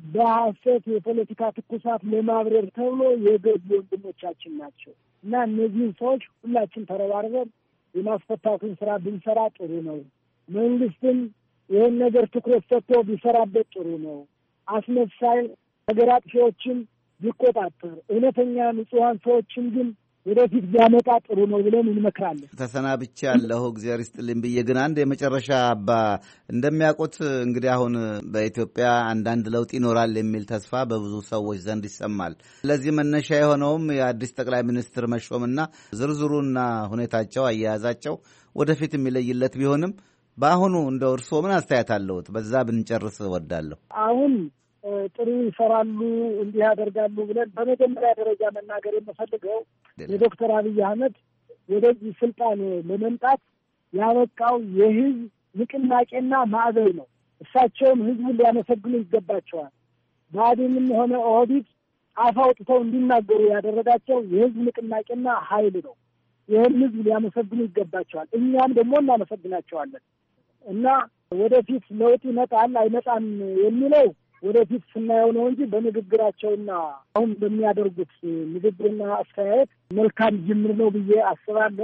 በሐሰት የፖለቲካ ትኩሳት ለማብረር ተብሎ የገቡ ወንድሞቻችን ናቸው እና እነዚህን ሰዎች ሁላችን ተረባርበን የማስፈታቱን ስራ ብንሰራ ጥሩ ነው። መንግስትም ይህን ነገር ትኩረት ሰጥቶ ቢሰራበት ጥሩ ነው። አስመሳይ ሀገር አጥፊዎችን ቢቆጣጠር፣ እውነተኛ ንጹሐን ሰዎችን ግን ወደፊት ቢያመጣ ጥሩ ነው ብለን እንመክራለን። ተሰናብቼ ያለሁ እግዚአብሔር ይስጥልኝ ብዬ ግን አንድ የመጨረሻ አባ እንደሚያውቁት እንግዲህ አሁን በኢትዮጵያ አንዳንድ ለውጥ ይኖራል የሚል ተስፋ በብዙ ሰዎች ዘንድ ይሰማል። ለዚህ መነሻ የሆነውም የአዲስ ጠቅላይ ሚኒስትር መሾምና ዝርዝሩና ሁኔታቸው አያያዛቸው ወደፊት የሚለይለት ቢሆንም በአሁኑ እንደው እርስዎ ምን አስተያየት አለዎት? በዛ ብንጨርስ እወዳለሁ። አሁን ጥሩ ይሰራሉ እንዲህ ያደርጋሉ ብለን በመጀመሪያ ደረጃ መናገር የምፈልገው የዶክተር አብይ አህመድ ወደዚህ ስልጣን ለመምጣት ያበቃው የህዝብ ንቅናቄና ማዕበል ነው። እሳቸውም ህዝቡን ሊያመሰግኑ ይገባቸዋል። ብአዴንም ሆነ ኦህዴድ አፍ አውጥተው እንዲናገሩ ያደረጋቸው የህዝብ ንቅናቄና ኃይል ነው። ይህን ህዝብ ሊያመሰግኑ ይገባቸዋል። እኛም ደግሞ እናመሰግናቸዋለን እና ወደፊት ለውጥ ይመጣል አይመጣም የሚለው ወደፊት ስናየው ነው እንጂ በንግግራቸውና አሁን በሚያደርጉት ንግግርና አስተያየት መልካም ጅምር ነው ብዬ አስባለሁ።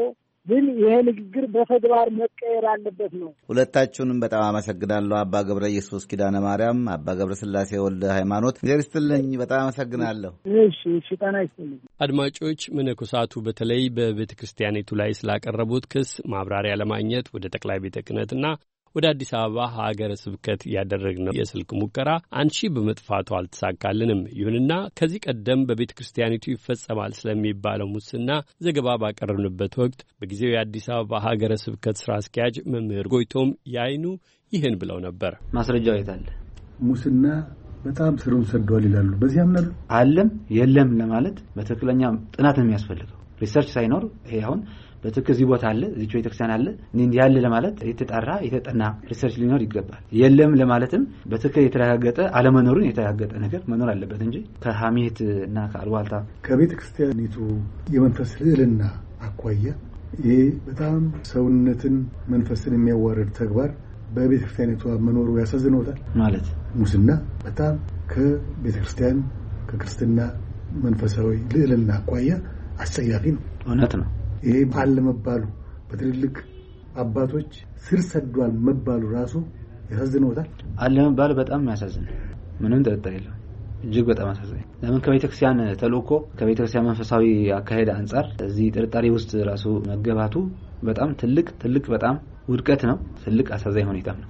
ግን ይሄ ንግግር በተግባር መቀየር አለበት ነው። ሁለታችሁንም በጣም አመሰግናለሁ። አባ ገብረ ኢየሱስ ኪዳነ ማርያም፣ አባ ገብረ ስላሴ ወልደ ሃይማኖት እግዚአብሔር ይስጥልኝ። በጣም አመሰግናለሁ። እሺ እሺ፣ ጤና ይስጥልኝ። አድማጮች፣ መነኮሳቱ በተለይ በቤተ ክርስቲያኒቱ ላይ ስላቀረቡት ክስ ማብራሪያ ለማግኘት ወደ ጠቅላይ ቤተ ክህነትና ወደ አዲስ አበባ ሀገረ ስብከት ያደረግነው የስልክ ሙከራ አንሺ በመጥፋቱ አልተሳካልንም። ይሁንና ከዚህ ቀደም በቤተ ክርስቲያኒቱ ይፈጸማል ስለሚባለው ሙስና ዘገባ ባቀረብንበት ወቅት በጊዜው የአዲስ አበባ ሀገረ ስብከት ስራ አስኪያጅ መምህር ጎይቶም ያይኑ ይህን ብለው ነበር። ማስረጃው የት አለ? ሙስና በጣም ስሩን ሰዷል ይላሉ። በዚህ ያምናሉ? አለም የለም ለማለት በትክክለኛ ጥናት ነው የሚያስፈልገው። ሪሰርች ሳይኖር ይሄ አሁን በትክክል እዚህ ቦታ አለ እዚህ ቤተክርስቲያን አለ እንዴ ያለ ለማለት የተጣራ የተጠና ሪሰርች ሊኖር ይገባል። የለም ለማለትም በትክክል የተረጋገጠ አለመኖሩን የተረጋገጠ ነገር መኖር አለበት እንጂ ከሐሜት እና ከአልዋልታ ከቤተክርስቲያኒቱ የመንፈስ ልዕልና አኳያ ይሄ በጣም ሰውነትን መንፈስን የሚያዋርድ ተግባር በቤተክርስቲያኒቱ መኖሩ ያሳዝነውታል። ማለት ሙስና በጣም ከቤተክርስቲያን ከክርስትና መንፈሳዊ ልዕልና አኳያ አስጸያፊ ነው። እውነት ነው። ይሄ አለ መባሉ በትልልቅ አባቶች ስር ሰዷል መባሉ ራሱ ያሳዝነውታል። አለ መባሉ በጣም ያሳዝን፣ ምንም ጥርጥር የለውም። እጅግ በጣም ያሳዝን። ለምን ከቤተክርስቲያን ተልእኮ ከቤተክርስቲያን መንፈሳዊ አካሄድ አንጻር እዚህ ጥርጣሬ ውስጥ ራሱ መገባቱ በጣም ትልቅ ትልቅ በጣም ውድቀት ነው። ትልቅ አሳዛኝ ሁኔታ ነው።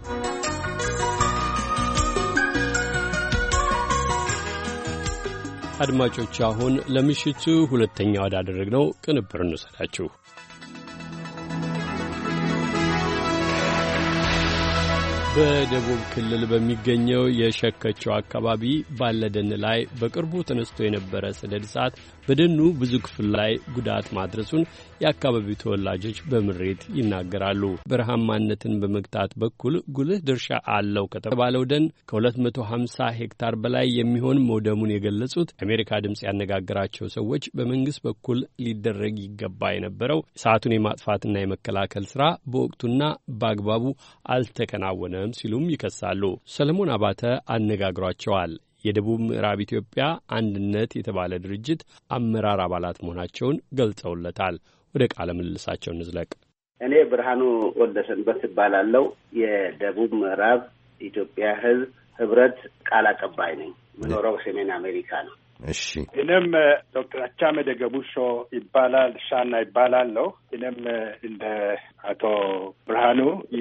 አድማጮች፣ አሁን ለምሽቱ ሁለተኛ ወዳደረግነው ቅንብር እንወስዳችሁ። በደቡብ ክልል በሚገኘው የሸከቾ አካባቢ ባለ ደን ላይ በቅርቡ ተነስቶ የነበረ ሰደድ እሳት በደኑ ብዙ ክፍል ላይ ጉዳት ማድረሱን የአካባቢው ተወላጆች በምሬት ይናገራሉ። በረሃማነትን በመግታት በኩል ጉልህ ድርሻ አለው ከተባለው ደን ከሁለት መቶ ሀምሳ ሄክታር በላይ የሚሆን መውደሙን የገለጹት የአሜሪካ ድምፅ ያነጋገራቸው ሰዎች በመንግስት በኩል ሊደረግ ይገባ የነበረው እሳቱን የማጥፋትና የመከላከል ስራ በወቅቱና በአግባቡ አልተከናወነም ሲሉም ይከሳሉ። ሰለሞን አባተ አነጋግሯቸዋል። የደቡብ ምዕራብ ኢትዮጵያ አንድነት የተባለ ድርጅት አመራር አባላት መሆናቸውን ገልጸውለታል። ወደ ቃለ ምልልሳቸው እንዝለቅ። እኔ ብርሃኑ ወልደሰንበት እባላለሁ። የደቡብ ምዕራብ ኢትዮጵያ ሕዝብ ህብረት ቃል አቀባይ ነኝ። የምኖረው ሰሜን አሜሪካ ነው። እሺ፣ እኔም ዶክተር አቻሜ ደገቡሾ ይባላል ሻና ይባላለሁ። እኔም እንደ አቶ ብርሃኑ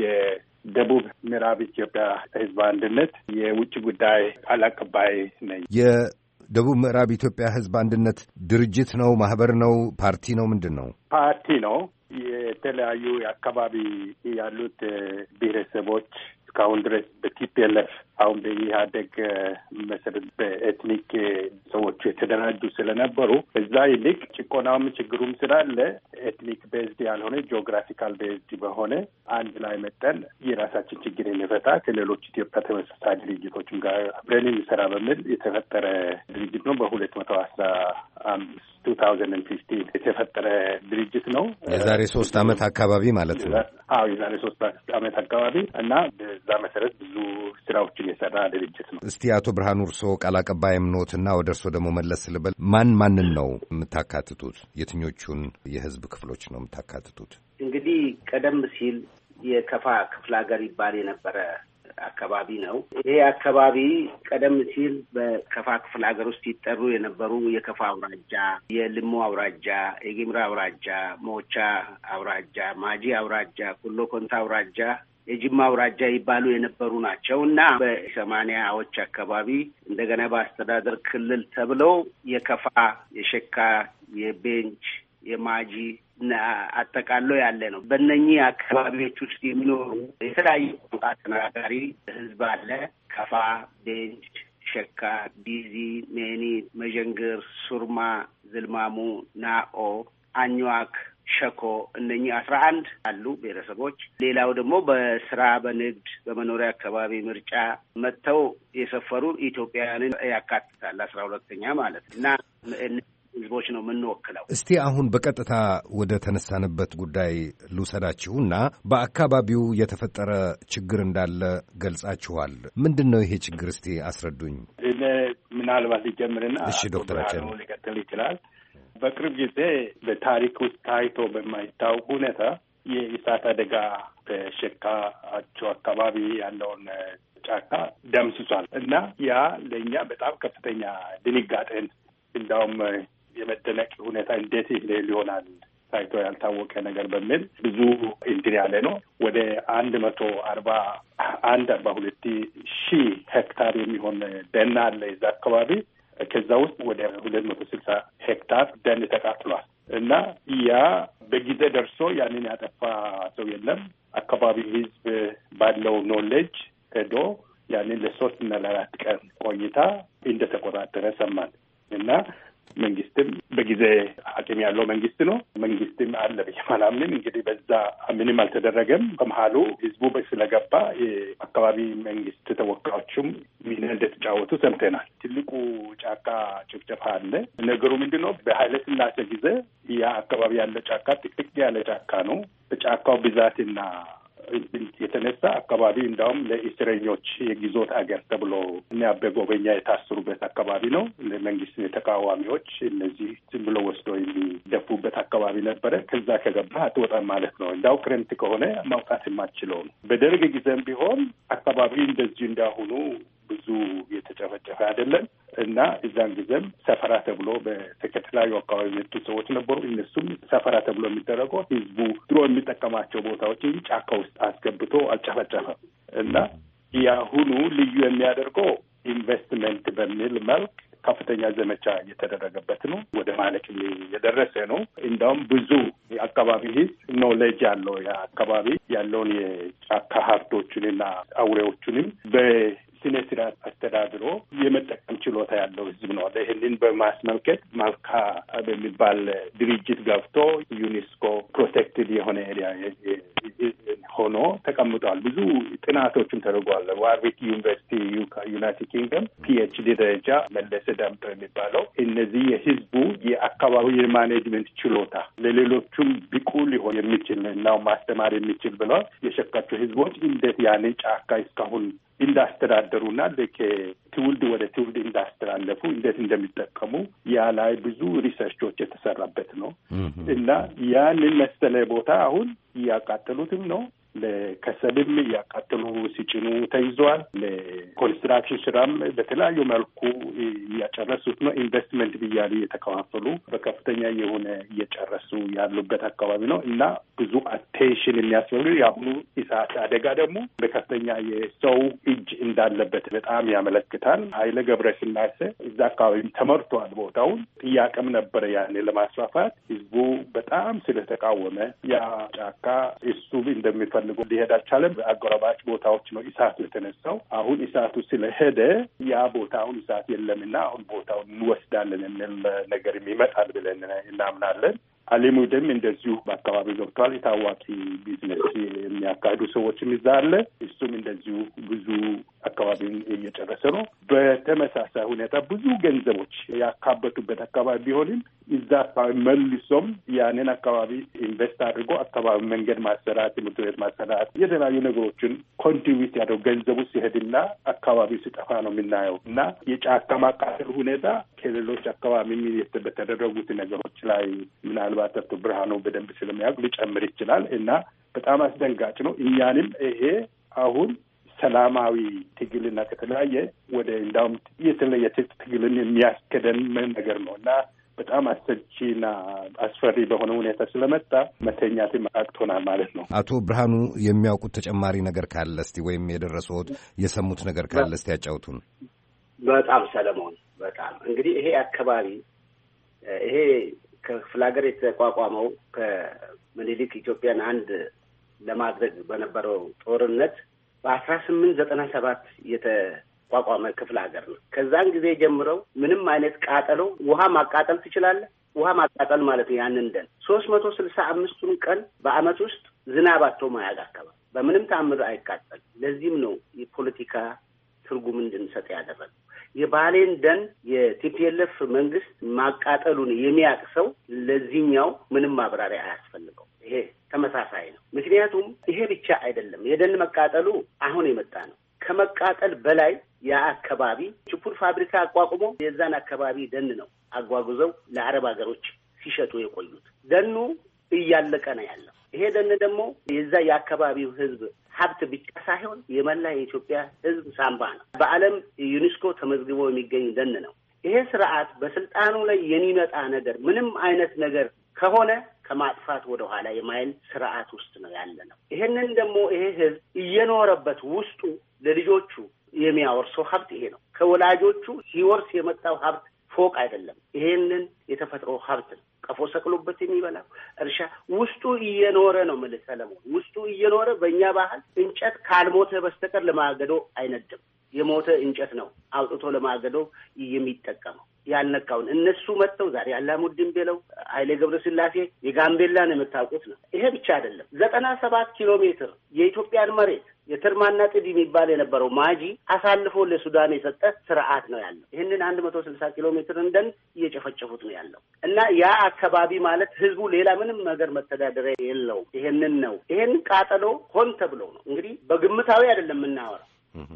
የደቡብ ምዕራብ ኢትዮጵያ ህዝብ አንድነት የውጭ ጉዳይ ቃል አቀባይ ነኝ። የደቡብ ምዕራብ ኢትዮጵያ ህዝብ አንድነት ድርጅት ነው፣ ማህበር ነው፣ ፓርቲ ነው? ምንድን ነው? ፓርቲ ነው። የተለያዩ አካባቢ ያሉት ብሔረሰቦች እስካሁን ድረስ በቲፒኤልኤፍ አሁን በኢህአዴግ መሰረት በኤትኒክ ሰዎቹ የተደራጁ ስለነበሩ እዛ ይልቅ ጭቆናውም ችግሩም ስላለ ኤትኒክ ቤዝድ ያልሆነ ጂኦግራፊካል ቤዝድ በሆነ አንድ ላይ መጠን የራሳችን ችግር የሚፈታ ከሌሎች ኢትዮጵያ ተመሳሳይ ድርጅቶችም ጋር አብረን እንሰራ በሚል የተፈጠረ ድርጅት ነው። በሁለት መቶ አስራ አምስት ቱ ታውዘንድ ፊፍቲን የተፈጠረ ድርጅት ነው። የዛሬ ሶስት አመት አካባቢ ማለት ነው። አዎ የዛሬ ሶስት አመት አካባቢ እና በዛ መሰረት ብዙ ስራዎችን የሰራ ድርጅት ነው። እስቲ አቶ ብርሃኑ እርስዎ ቃል አቀባይም ኖትና ወደ እርስዎ ደግሞ መለስ ልበል። ማን ማንን ነው የምታካትቱት? የትኞቹን የህዝብ ክፍሎች ነው የምታካትቱት? እንግዲህ ቀደም ሲል የከፋ ክፍለ ሀገር ይባል የነበረ አካባቢ ነው። ይሄ አካባቢ ቀደም ሲል በከፋ ክፍለ ሀገር ውስጥ ይጠሩ የነበሩ የከፋ አውራጃ፣ የልሞ አውራጃ፣ የጊምራ አውራጃ፣ ሞቻ አውራጃ፣ ማጂ አውራጃ፣ ኩሎ ኮንታ አውራጃ፣ የጅማ አውራጃ ይባሉ የነበሩ ናቸው እና በሰማንያዎች አካባቢ እንደገና በአስተዳደር ክልል ተብለው የከፋ፣ የሸካ፣ የቤንች፣ የማጂ እና አጠቃሎ ያለ ነው። በእነኚህ አካባቢዎች ውስጥ የሚኖሩ የተለያዩ ቋንቋ ተናጋሪ ህዝብ አለ። ከፋ፣ ቤንች፣ ሸካ፣ ዲዚ፣ ሜኒት፣ መዠንግር፣ ሱርማ፣ ዝልማሙ፣ ናኦ፣ አኝዋክ፣ ሸኮ እነኚህ አስራ አንድ አሉ ብሔረሰቦች። ሌላው ደግሞ በስራ በንግድ በመኖሪያ አካባቢ ምርጫ መጥተው የሰፈሩ ኢትዮጵያውያንን ያካትታል። አስራ ሁለተኛ ማለት እና ህዝቦች ነው የምንወክለው። እስቲ አሁን በቀጥታ ወደ ተነሳንበት ጉዳይ ልውሰዳችሁና በአካባቢው የተፈጠረ ችግር እንዳለ ገልጻችኋል። ምንድን ነው ይሄ ችግር? እስቲ አስረዱኝ። ምናልባት ሊጀምርና እሺ ዶክተር አቻሜ ሊቀጥል ይችላል። በቅርብ ጊዜ በታሪክ ውስጥ ታይቶ በማይታወቅ ሁኔታ የእሳት አደጋ በሸካቸው አካባቢ ያለውን ጫካ ደምስሷል እና ያ ለእኛ በጣም ከፍተኛ ድንጋጤን እንዳውም የመደነቅ ሁኔታ እንዴት ሊሆናል ታይቶ ያልታወቀ ነገር በሚል ብዙ እንትን ያለ ነው። ወደ አንድ መቶ አርባ አንድ አርባ ሁለት ሺህ ሄክታር የሚሆን ደን አለ እዛ አካባቢ። ከዛ ውስጥ ወደ ሁለት መቶ ስልሳ ሄክታር ደን ተቃጥሏል እና ያ በጊዜ ደርሶ ያንን ያጠፋ ሰው የለም። አካባቢ ህዝብ ባለው ኖሌጅ ሄዶ ያንን ለሶስት እና ለአራት ቀን ቆይታ እንደተቆጣጠረ ሰማን እና መንግስትም በጊዜ አቅም ያለው መንግስት ነው። መንግስትም አለ ብዬ አላምንም። እንግዲህ በዛ ምንም አልተደረገም። ከመሀሉ ህዝቡ ስለገባ የአካባቢ መንግስት ተወካዮችም ሚና እንደተጫወቱ ሰምተናል። ትልቁ ጫካ ጭፍጨፋ አለ። ነገሩ ምንድን ነው? በኃይለ ሥላሴ ጊዜ ያ አካባቢ ያለ ጫካ ጥቅጥቅ ያለ ጫካ ነው። በጫካው ብዛትና የተነሳ አካባቢ እንዳውም ለእስረኞች የግዞት አገር ተብሎ እነ አቤ ጎበኛ የታሰሩበት አካባቢ ነው። ለመንግስት የተቃዋሚዎች እነዚህ ዝም ብሎ ወስዶ የሚደፉበት አካባቢ ነበረ። ከዛ ከገባ አትወጣም ማለት ነው። እንዳው ክረምት ከሆነ ማውጣት የማትችለው ነው። በደርግ ጊዜም ቢሆን አካባቢ እንደዚህ እንዳሁኑ ብዙ የተጨፈጨፈ አይደለም እና እዛን ጊዜም ሰፈራ ተብሎ በተከታዩ አካባቢ የመጡ ሰዎች ነበሩ። እነሱም ሰፈራ ተብሎ የሚደረገው ህዝቡ ድሮ የሚጠቀማቸው ቦታዎች እንጂ ጫካ ውስጥ አስገብቶ አልጨፈጨፈም እና የአሁኑ ልዩ የሚያደርገው ኢንቨስትመንት በሚል መልክ ከፍተኛ ዘመቻ እየተደረገበት ነው። ወደ ማለቅ የደረሰ ነው። እንዳውም ብዙ የአካባቢ ህዝብ ኖሌጅ ያለው የአካባቢ ያለውን የጫካ ሀብቶቹንና አውሬዎቹንም በ ስነ ስርዓት አስተዳድሮ የመጠቀም ችሎታ ያለው ህዝብ ነው። ይህንን በማስመልከት ማልካ በሚባል ድርጅት ገብቶ ዩኔስኮ ፕሮቴክትድ የሆነ ኤሪያ ሆኖ ተቀምጧል። ብዙ ጥናቶችም ተደርጓል። ዋርዊክ ዩኒቨርሲቲ ዩናይትድ ኪንግደም ፒኤችዲ ደረጃ መለሰ ዳምጠው የሚባለው እነዚህ የህዝቡ የአካባቢ የማኔጅመንት ችሎታ ለሌሎቹም ብቁ ሊሆን የሚችል ነው ማስተማር የሚችል ብለው የሸካቸው ህዝቦች እንዴት ያንን ጫካ እስካሁን እንዳስተዳደሩና ከትውልድ ወደ ትውልድ እንዳስተላለፉ እንዴት እንደሚጠቀሙ ያ ላይ ብዙ ሪሰርቾች የተሰራበት ነው እና ያንን መሰለ ቦታ አሁን እያቃጠሉትም ነው። ለከሰልም እያቃጠሉ ሲጭኑ ተይዘዋል። ለኮንስትራክሽን ስራም በተለያዩ መልኩ እያጨረሱት ነው። ኢንቨስትመንት ብያሉ እየተከፋፈሉ በከፍተኛ የሆነ እየጨረሱ ያሉበት አካባቢ ነው እና ብዙ አቴንሽን የሚያስፈልግ የአሁኑ እሳት አደጋ ደግሞ በከፍተኛ የሰው እጅ እንዳለበት በጣም ያመለክታል። ኃይለ ገብረስላሴ እዛ አካባቢ ተመርቷል። ቦታውን ጥያቄም ነበረ ያኔ ለማስፋፋት ህዝቡ በጣም ስለተቃወመ ያ ጫካ እሱ እንደሚፈልግ ሊሄድ አልቻለም። አጎራባች ቦታዎች ነው እሳቱ የተነሳው። አሁን እሳቱ ስለሄደ ያ ቦታውን እሳት የለምና አሁን ቦታውን እንወስዳለን የሚል ነገር ይመጣል ብለን እናምናለን። አሊሙድም እንደዚሁ በአካባቢ ገብቷል። የታዋቂ ቢዝነስ የሚያካሂዱ ሰዎችም ይዛ አለ። እሱም እንደዚሁ ብዙ አካባቢን እየጨረሰ ነው። በተመሳሳይ ሁኔታ ብዙ ገንዘቦች ያካበቱበት አካባቢ ቢሆንም እዛ አካባቢ መልሶም ያንን አካባቢ ኢንቨስት አድርጎ አካባቢ መንገድ ማሰራት፣ ትምህርት ቤት ማሰራት፣ የተለያዩ ነገሮችን ኮንትሪቢዩት ያደው ገንዘቡ ሲሄድና አካባቢ ሲጠፋ ነው የምናየው እና የጫካ ማቃጠል ሁኔታ ከሌሎች አካባቢ በተደረጉት ነገሮች ላይ ምናልባት አቶ ብርሃኑ በደንብ ስለሚያውቅ ሊጨምር ይችላል እና በጣም አስደንጋጭ ነው። እኛንም ይሄ አሁን ሰላማዊ ትግልና ከተለያየ ወደ እንዳውም የተለየ ትግልን የሚያስከደን ነገር ነው እና በጣም አሰልቺና አስፈሪ በሆነ ሁኔታ ስለመጣ መተኛት አቅቶናል ማለት ነው። አቶ ብርሃኑ የሚያውቁት ተጨማሪ ነገር ካለ እስቲ ወይም የደረሱት የሰሙት ነገር ካለ እስቲ ያጫውቱን። በጣም ሰለሞን፣ በጣም እንግዲህ ይሄ አካባቢ ይሄ ከክፍለ ሀገር የተቋቋመው ከምኒልክ ኢትዮጵያን አንድ ለማድረግ በነበረው ጦርነት በአስራ ስምንት ዘጠና ሰባት የተቋቋመ ክፍለ ሀገር ነው። ከዛን ጊዜ ጀምረው ምንም አይነት ቃጠሎ ውሃ ማቃጠል ትችላለህ። ውሃ ማቃጠል ማለት ነው ያንን ደን ሶስት መቶ ስልሳ አምስቱን ቀን በአመት ውስጥ ዝናብ አጥቶ ማያዝ አካባቢ በምንም ተአምር አይቃጠልም። ለዚህም ነው የፖለቲካ ትርጉም እንድንሰጥ ያደረገው። የባሌን ደን የቲፒኤልኤፍ መንግስት ማቃጠሉን የሚያቅሰው ለዚህኛው ምንም ማብራሪያ አያስፈልገው። ይሄ ተመሳሳይ ነው። ምክንያቱም ይሄ ብቻ አይደለም። የደን መቃጠሉ አሁን የመጣ ነው። ከመቃጠል በላይ ያ አካባቢ ችፑር ፋብሪካ አቋቁሞ የዛን አካባቢ ደን ነው አጓጉዘው ለአረብ ሀገሮች ሲሸጡ የቆዩት። ደኑ እያለቀ ነው ያለው። ይሄ ደን ደግሞ የዛ የአካባቢው ህዝብ ሀብት ብቻ ሳይሆን የመላ የኢትዮጵያ ህዝብ ሳምባ ነው። በዓለም ዩኔስኮ ተመዝግቦ የሚገኝ ደን ነው። ይሄ ስርዓት በስልጣኑ ላይ የሚመጣ ነገር ምንም አይነት ነገር ከሆነ ከማጥፋት ወደ ኋላ የማይል ስርዓት ውስጥ ነው ያለ ነው። ይሄንን ደግሞ ይሄ ህዝብ እየኖረበት ውስጡ ለልጆቹ የሚያወርሰው ሀብት ይሄ ነው። ከወላጆቹ ሲወርስ የመጣው ሀብት ፎቅ አይደለም። ይሄንን የተፈጥሮ ሀብት ነው። ቀፎ ሰቅሎበት የሚበላው እርሻ ውስጡ እየኖረ ነው። ማለት ሰለሞን ውስጡ እየኖረ በእኛ ባህል እንጨት ካልሞተ በስተቀር ለማገዶ አይነድም። የሞተ እንጨት ነው አውጥቶ ለማገዶ የሚጠቀመው። ያልነካውን እነሱ መጥተው ዛሬ አላሙዲን ቤለው ኃይሌ ገብረስላሴ የጋምቤላን የምታውቁት ነው። ይሄ ብቻ አይደለም። ዘጠና ሰባት ኪሎ ሜትር የኢትዮጵያን መሬት የትርማና ጥድ የሚባል የነበረው ማጂ አሳልፎ ለሱዳን የሰጠ ስርዓት ነው ያለው። ይህንን አንድ መቶ ስልሳ ኪሎ ሜትር እንደን እየጨፈጨፉት ነው ያለው እና ያ አካባቢ ማለት ህዝቡ ሌላ ምንም ነገር መተዳደሪያ የለውም። ይሄንን ነው ይሄን ቃጠሎ ሆን ተብሎ ነው እንግዲህ በግምታዊ አይደለም የምናወራው።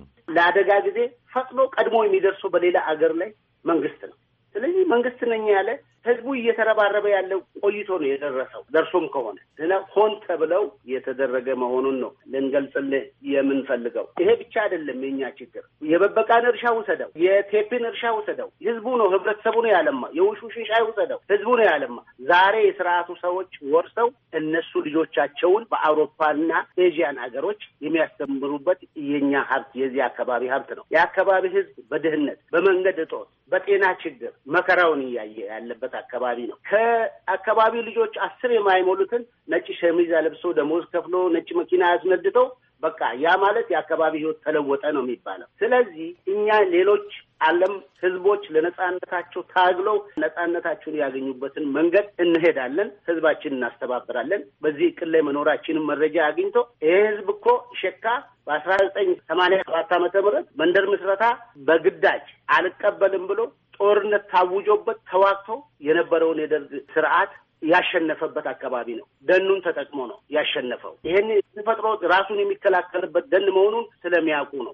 ለአደጋ ጊዜ ፈጥኖ ቀድሞ የሚደርሰው በሌላ አገር ላይ መንግስት ነው። ስለዚህ መንግስት ነኝ ያለ ህዝቡ እየተረባረበ ያለው ቆይቶ ነው የደረሰው። ደርሶም ከሆነ እና ሆን ተብለው የተደረገ መሆኑን ነው ልንገልጽልህ የምንፈልገው። ይሄ ብቻ አይደለም የኛ ችግር። የበበቃን እርሻ ውሰደው፣ የቴፒን እርሻ ውሰደው፣ ህዝቡ ነው ህብረተሰቡ ነው ያለማ። የውሹሽን ሻይ ውሰደው፣ ህዝቡ ነው ያለማ። ዛሬ የስርዓቱ ሰዎች ወርሰው እነሱ ልጆቻቸውን በአውሮፓና ኤዥያን ሀገሮች የሚያስተምሩበት የኛ ሀብት የዚህ አካባቢ ሀብት ነው። የአካባቢ ህዝብ በድህነት በመንገድ እጦት በጤና ችግር መከራውን እያየ ያለበት አካባቢ ነው። ከአካባቢው ልጆች አስር የማይሞሉትን ነጭ ሸሚዝ ለብሶ ደሞዝ ከፍሎ ነጭ መኪና ያስነድተው በቃ ያ ማለት የአካባቢ ህይወት ተለወጠ ነው የሚባለው። ስለዚህ እኛ ሌሎች ዓለም ህዝቦች ለነጻነታቸው ታግለው ነጻነታቸውን ያገኙበትን መንገድ እንሄዳለን፣ ህዝባችንን እናስተባብራለን። በዚህ እቅድ ላይ መኖራችንን መረጃ አግኝቶ ይሄ ህዝብ እኮ ሸካ በአስራ ዘጠኝ ሰማንያ ሰባት ዓመተ ምህረት መንደር ምስረታ በግዳጅ አልቀበልም ብሎ ጦርነት ታውጆበት ተዋግቶ የነበረውን የደርግ ስርዓት ያሸነፈበት አካባቢ ነው። ደኑን ተጠቅሞ ነው ያሸነፈው። ይሄን ተፈጥሮ ራሱን የሚከላከልበት ደን መሆኑን ስለሚያውቁ ነው።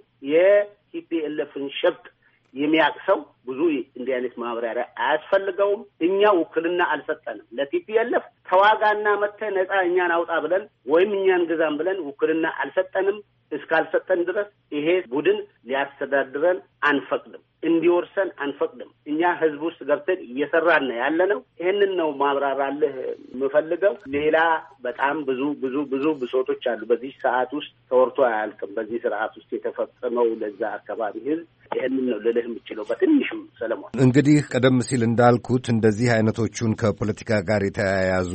የቲፒኤልኤፍን ሸፍጥ የሚያቅሰው ብዙ እንዲህ አይነት ማብራሪያ አያስፈልገውም። እኛ ውክልና አልሰጠንም ለቲፒኤልኤፍ ተዋጋና መጥተህ ነፃ እኛን አውጣ ብለን ወይም እኛን ግዛም ብለን ውክልና አልሰጠንም። እስካልሰጠን ድረስ ይሄ ቡድን ሊያስተዳድረን አንፈቅድም፣ እንዲወርሰን አንፈቅድም። እኛ ህዝብ ውስጥ ገብተን እየሰራን ያለ ነው። ይሄንን ነው ማብራራልህ የምፈልገው። ሌላ በጣም ብዙ ብዙ ብዙ ብሶቶች አሉ። በዚህ ሰዓት ውስጥ ተወርቶ አያልቅም። በዚህ ስርዓት ውስጥ የተፈጸመው ለዛ አካባቢ ህዝብ ይሄንን ነው ልልህ የምችለው በትንሽም። ሰለሞን እንግዲህ ቀደም ሲል እንዳልኩት እንደዚህ አይነቶቹን ከፖለቲካ ጋር የተያያዙ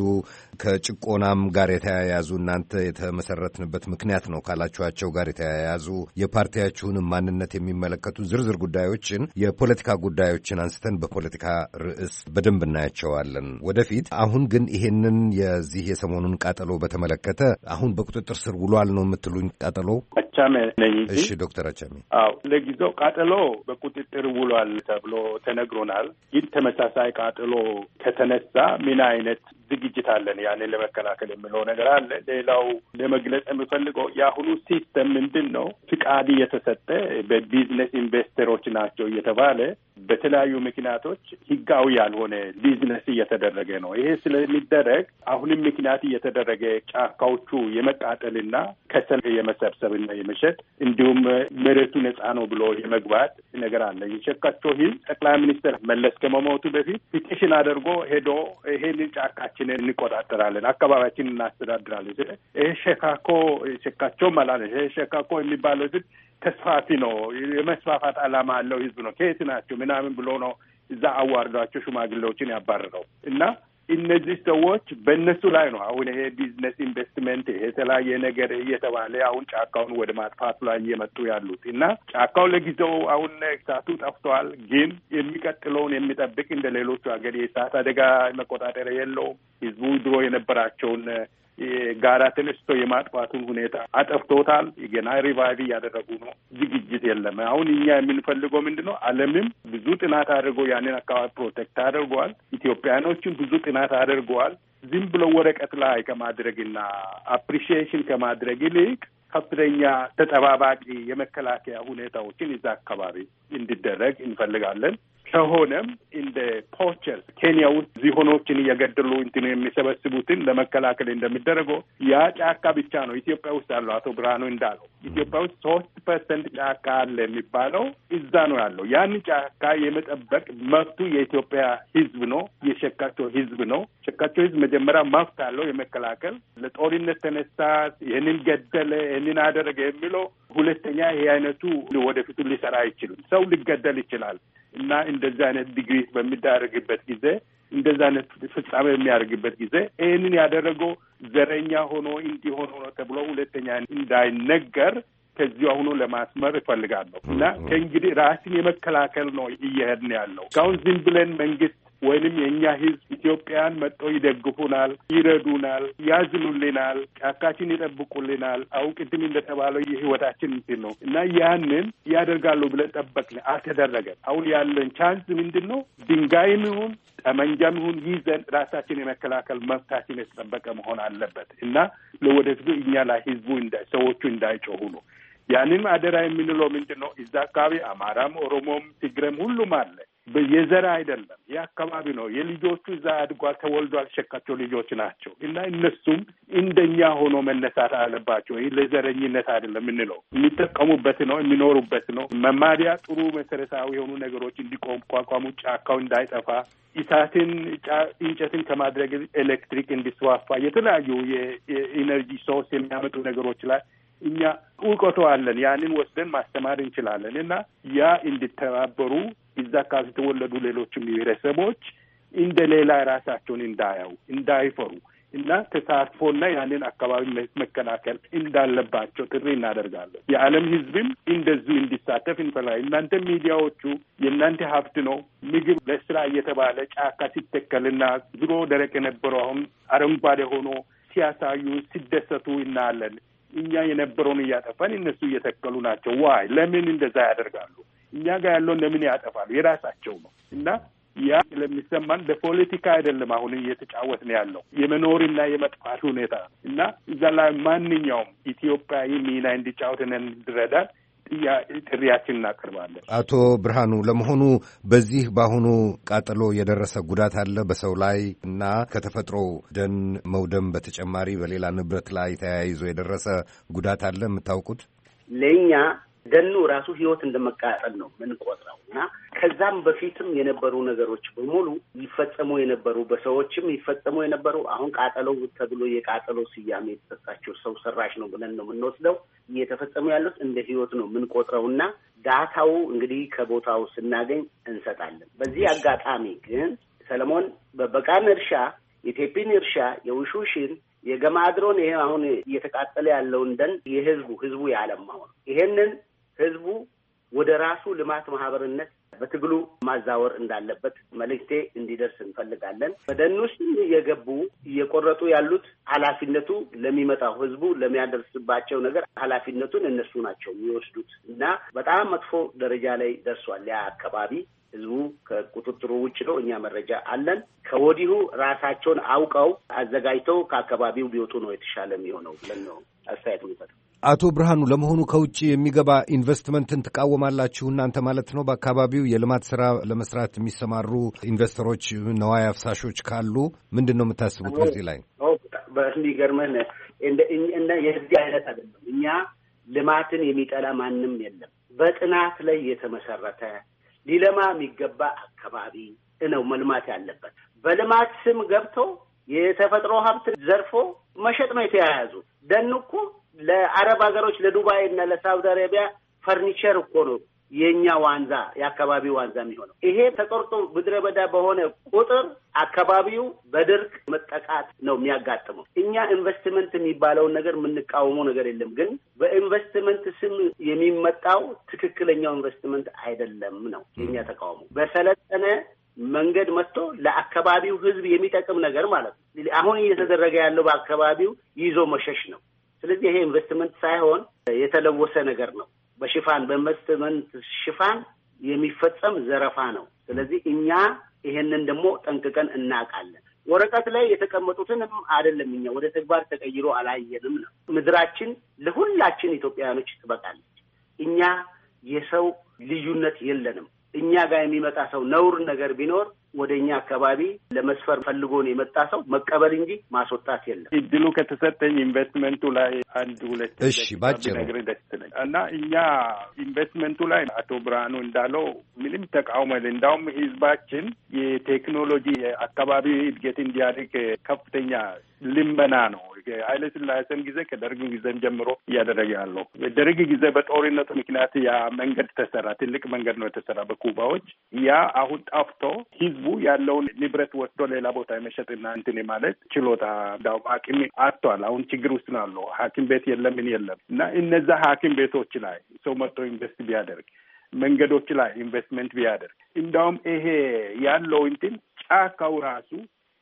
ከጭቆናም ጋር የተያያዙ እናንተ የተመሰረትንበት ምክንያት ነው ካላችኋቸው ጋር የተያያዙ የፓርቲያችሁንም ማንነት የሚመለከቱ ዝርዝር ጉዳዮችን የፖለቲካ ጉዳዮችን አንስተን በፖለቲካ ርዕስ በደንብ እናያቸዋለን ወደፊት። አሁን ግን ይሄንን የዚህ የሰሞኑን ቃጠሎ በተመለከተ አሁን በቁጥጥር ስር ውሏል ነው የምትሉኝ? ቃጠሎ አቻሜ ነኝ። እሺ ዶክተር አቻሜ። አዎ ለጊዜው ቃጠሎ በቁጥጥር ውሏል ተብሎ ተነግሮናል። ግን ተመሳሳይ ቃጠሎ ከተነሳ ምን አይነት ዝግጅት አለን ያንን ለመከላከል የሚለው ነገር አለ። ሌላው ለመግለጽ የምፈልገው የአሁኑ ሲስተም ምንድን ነው? ፍቃድ እየተሰጠ በቢዝነስ ኢንቨስተሮች ናቸው እየተባለ በተለያዩ ምክንያቶች ህጋዊ ያልሆነ ቢዝነስ እየተደረገ ነው። ይሄ ስለሚደረግ አሁንም ምክንያት እየተደረገ ጫካዎቹ የመቃጠልና ከሰል የመሰብሰብና የመሸጥ እንዲሁም መሬቱ ነጻ ነው ብሎ የመግባት ነገር አለ። የሸካቸው ህዝብ ጠቅላይ ሚኒስትር መለስ ከመሞቱ በፊት ፒቲሽን አድርጎ ሄዶ ይሄንን ጫካችንን እንቆጣጠራለን፣ አካባቢያችንን እናስተዳድራለን። ይሄ ሸካኮ ሸካቸው ማለት ይሄ ሸካኮ የሚባለው ህዝብ ተስፋፊ ነው፣ የመስፋፋት ዓላማ አለው ህዝብ ነው። ከየት ናቸው ምናምን ብሎ ነው እዛ አዋርዷቸው ሽማግሌዎችን ያባረረው እና እነዚህ ሰዎች በእነሱ ላይ ነው አሁን ይሄ ቢዝነስ ኢንቨስትመንት ይሄ የተለያየ ነገር እየተባለ አሁን ጫካውን ወደ ማጥፋቱ ላይ እየመጡ ያሉት እና ጫካው ለጊዜው አሁን እሳቱ ጠፍቷል፣ ግን የሚቀጥለውን የሚጠብቅ እንደ ሌሎቹ ሀገር የእሳት አደጋ መቆጣጠሪያ የለውም። ህዝቡ ድሮ የነበራቸውን ጋራ ተነስቶ የማጥፋቱን ሁኔታ አጠፍቶታል። ገና ሪቫይቭ እያደረጉ ነው። ዝግጅት የለም። አሁን እኛ የምንፈልገው ምንድን ነው? ዓለምም ብዙ ጥናት አድርጎ ያንን አካባቢ ፕሮቴክት አድርገዋል። ኢትዮጵያኖችም ብዙ ጥናት አድርገዋል። ዝም ብሎ ወረቀት ላይ ከማድረግና አፕሪሺዬሽን ከማድረግ ይልቅ ከፍተኛ ተጠባባቂ የመከላከያ ሁኔታዎችን እዛ አካባቢ እንዲደረግ እንፈልጋለን። ከሆነም እንደ ፖቸርስ ኬንያ ውስጥ ዝሆኖችን እየገደሉ እንትን የሚሰበስቡትን ለመከላከል እንደሚደረገው ያ ጫካ ብቻ ነው ኢትዮጵያ ውስጥ ያለው። አቶ ብርሃኑ እንዳለው ኢትዮጵያ ውስጥ ሶስት ፐርሰንት ጫካ አለ የሚባለው እዛ ነው ያለው። ያን ጫካ የመጠበቅ መብቱ የኢትዮጵያ ሕዝብ ነው፣ የሸካቾ ሕዝብ ነው። ሸካቾ ሕዝብ መጀመሪያ መብት አለው የመከላከል። ለጦርነት ተነሳ፣ ይህንን ገደለ፣ ይህንን አደረገ የሚለው ሁለተኛ ይሄ አይነቱ ወደፊቱ ሊሰራ አይችልም። ሰው ሊገደል ይችላል እና እንደዚህ አይነት ዲግሪ በሚዳረግበት ጊዜ እንደዚህ አይነት ፍጻሜ የሚያደርግበት ጊዜ ይህንን ያደረገው ዘረኛ ሆኖ እንዲሆን ሆኖ ተብሎ ሁለተኛ እንዳይነገር ከዚሁ አሁኑ ለማስመር እፈልጋለሁ እና ከእንግዲህ ራስን የመከላከል ነው እየሄድን ያለው። እስካሁን ዝም ብለን መንግስት ወይንም የእኛ ህዝብ ኢትዮጵያን መጥተው ይደግፉናል፣ ይረዱናል፣ ያዝኑልናል፣ ጫካችን ይጠብቁልናል። አሁን ቅድም እንደተባለው የህይወታችን እንትን ነው እና ያንን ያደርጋሉ ብለን ጠበቅን፣ አልተደረገም። አሁን ያለን ቻንስ ምንድን ነው? ድንጋይም ይሁን ጠመንጃም ይሁን ይዘን ራሳችን የመከላከል መብታችን የተጠበቀ መሆን አለበት እና ለወደፊቱ እኛ ላይ ህዝቡ ሰዎቹ እንዳይጮሁ ነው። ያንን አደራ የምንለው ምንድን ነው? እዛ አካባቢ አማራም፣ ኦሮሞም፣ ትግሬም ሁሉም አለ። የዘር አይደለም፣ የአካባቢ ነው። የልጆቹ እዛ አድጓል፣ ተወልዷል፣ ሸካቸው ልጆች ናቸው እና እነሱም እንደኛ ሆኖ መነሳት አለባቸው። ይህ ለዘረኝነት አይደለም የምንለው፣ የሚጠቀሙበት ነው፣ የሚኖሩበት ነው። መማሪያ ጥሩ መሰረታዊ የሆኑ ነገሮች እንዲቆም ቋቋሙ፣ ጫካው እንዳይጠፋ፣ እሳትን እንጨትን ከማድረግ ኤሌክትሪክ እንዲስፋፋ፣ የተለያዩ የኢነርጂ ሶርስ የሚያመጡ ነገሮች ላይ እኛ እውቀቱ አለን። ያንን ወስደን ማስተማር እንችላለን እና ያ እንዲተባበሩ እዛ አካባቢ የተወለዱ ሌሎችም ብሔረሰቦች እንደ ሌላ ራሳቸውን እንዳያው እንዳይፈሩ እና ተሳትፎና ያንን አካባቢ መከላከል እንዳለባቸው ጥሪ እናደርጋለን። የዓለም ሕዝብም እንደዚሁ እንዲሳተፍ እንፈልጋለን። እናንተ ሚዲያዎቹ የእናንተ ሀብት ነው። ምግብ ለስራ እየተባለ ጫካ ሲተከልና ድሮ ደረቅ የነበረው አሁን አረንጓዴ ሆኖ ሲያሳዩ ሲደሰቱ እናያለን። እኛ የነበረውን እያጠፋን እነሱ እየተከሉ ናቸው። ዋይ ለምን እንደዛ ያደርጋሉ? እኛ ጋር ያለውን ለምን ያጠፋሉ? የራሳቸው ነው እና ያ ስለሚሰማን በፖለቲካ አይደለም አሁን እየተጫወትን ያለው የመኖርና የመጥፋት ሁኔታ እና እዛ ላይ ማንኛውም ኢትዮጵያዊ ሚና እንዲጫወትን እንዲረዳን ጥሪያችን እናቀርባለን። አቶ ብርሃኑ፣ ለመሆኑ በዚህ በአሁኑ ቃጠሎ የደረሰ ጉዳት አለ በሰው ላይ እና ከተፈጥሮ ደን መውደም በተጨማሪ በሌላ ንብረት ላይ ተያይዞ የደረሰ ጉዳት አለ የምታውቁት? ለእኛ ደኑ ራሱ ህይወት እንደመቃጠል ነው ምንቆጥረው እና ከዛም በፊትም የነበሩ ነገሮች በሙሉ ይፈጸሙ የነበሩ በሰዎችም ይፈጸሙ የነበሩ አሁን ቃጠሎ ተብሎ የቃጠሎ ስያሜ የተሰጣቸው ሰው ሰራሽ ነው ብለን ነው የምንወስደው። እየተፈጸሙ ያሉት እንደ ህይወት ነው ምንቆጥረውና ዳታው እንግዲህ ከቦታው ስናገኝ እንሰጣለን። በዚህ አጋጣሚ ግን ሰለሞን በበቃን እርሻ፣ የቴፒን እርሻ፣ የውሹሽን የገማድሮን ይሄ አሁን እየተቃጠለ ያለውን ደን የህዝቡ ህዝቡ ያለማው ነው። ይሄንን ህዝቡ ወደ ራሱ ልማት ማህበርነት በትግሉ ማዛወር እንዳለበት መልእክቴ እንዲደርስ እንፈልጋለን። በደን ውስጥ የገቡ እየቆረጡ ያሉት ኃላፊነቱ ለሚመጣው ህዝቡ ለሚያደርስባቸው ነገር ኃላፊነቱን እነሱ ናቸው የሚወስዱት እና በጣም መጥፎ ደረጃ ላይ ደርሷል ያ አካባቢ። ህዝቡ ከቁጥጥሩ ውጭ ነው። እኛ መረጃ አለን። ከወዲሁ ራሳቸውን አውቀው አዘጋጅተው ከአካባቢው ቢወጡ ነው የተሻለ የሚሆነው ብለን ነው አስተያየት ምንሰጥ። አቶ ብርሃኑ፣ ለመሆኑ ከውጭ የሚገባ ኢንቨስትመንትን ትቃወማላችሁ እናንተ ማለት ነው? በአካባቢው የልማት ስራ ለመስራት የሚሰማሩ ኢንቨስተሮች፣ ነዋይ አፍሳሾች ካሉ ምንድን ነው የምታስቡት በዚህ ላይ? በሚገርመን እንደ የዚህ አይነት አይደለም። እኛ ልማትን የሚጠላ ማንም የለም። በጥናት ላይ የተመሰረተ ሊለማ የሚገባ አካባቢ ነው መልማት ያለበት። በልማት ስም ገብቶ የተፈጥሮ ሀብት ዘርፎ መሸጥ ነው የተያያዙ። ደን እኮ ለአረብ ሀገሮች ለዱባይ እና ለሳውዲ አረቢያ ፈርኒቸር እኮ ነው የኛ ዋንዛ የአካባቢው ዋንዛ የሚሆነው። ይሄ ተቆርጦ ምድረ በዳ በሆነ ቁጥር አካባቢው በድርቅ መጠቃት ነው የሚያጋጥመው። እኛ ኢንቨስትመንት የሚባለውን ነገር የምንቃወመው ነገር የለም፣ ግን በኢንቨስትመንት ስም የሚመጣው ትክክለኛው ኢንቨስትመንት አይደለም ነው የኛ ተቃውሞ። በሰለጠነ መንገድ መጥቶ ለአካባቢው ሕዝብ የሚጠቅም ነገር ማለት ነው። አሁን እየተደረገ ያለው በአካባቢው ይዞ መሸሽ ነው። ስለዚህ ይሄ ኢንቨስትመንት ሳይሆን የተለወሰ ነገር ነው። በሽፋን በኢንቨስትመንት ሽፋን የሚፈጸም ዘረፋ ነው። ስለዚህ እኛ ይሄንን ደግሞ ጠንቅቀን እናውቃለን። ወረቀት ላይ የተቀመጡትንም አይደለም እኛ ወደ ተግባር ተቀይሮ አላየንም ነው። ምድራችን ለሁላችን ኢትዮጵያውያኖች ትበቃለች። እኛ የሰው ልዩነት የለንም። እኛ ጋር የሚመጣ ሰው ነውር ነገር ቢኖር ወደኛ አካባቢ ለመስፈር ፈልጎ ነው የመጣ ሰው መቀበል እንጂ ማስወጣት የለም። እድሉ ከተሰጠኝ ኢንቨስትመንቱ ላይ አንድ ሁለት እሺ ባጭሩ እና እኛ ኢንቨስትመንቱ ላይ አቶ ብርሃኑ እንዳለው ምንም ተቃውሞ የለም። እንዳውም ህዝባችን የቴክኖሎጂ አካባቢ እድገት እንዲያድግ ከፍተኛ ልመና ነው። ኃይለ ሥላሴም ጊዜ ከደርግ ጊዜም ጀምሮ እያደረገ ያለው በደርግ ጊዜ በጦርነቱ ምክንያት ያ መንገድ ተሰራ። ትልቅ መንገድ ነው የተሰራ በኩባዎች። ያ አሁን ጠፍቶ ህዝቡ ያለውን ንብረት ወስዶ ሌላ ቦታ የመሸጥና እንትን ማለት ችሎታ እንዳውም አቅም አጥቷል። አሁን ችግር ውስጥ ነው ያለው። ሐኪም ቤት የለም ምን የለም እና እነዛ ሐኪም ቤቶች ላይ ሰው መጥቶ ኢንቨስት ቢያደርግ፣ መንገዶች ላይ ኢንቨስትመንት ቢያደርግ እንዳውም ይሄ ያለው እንትን ጫካው ራሱ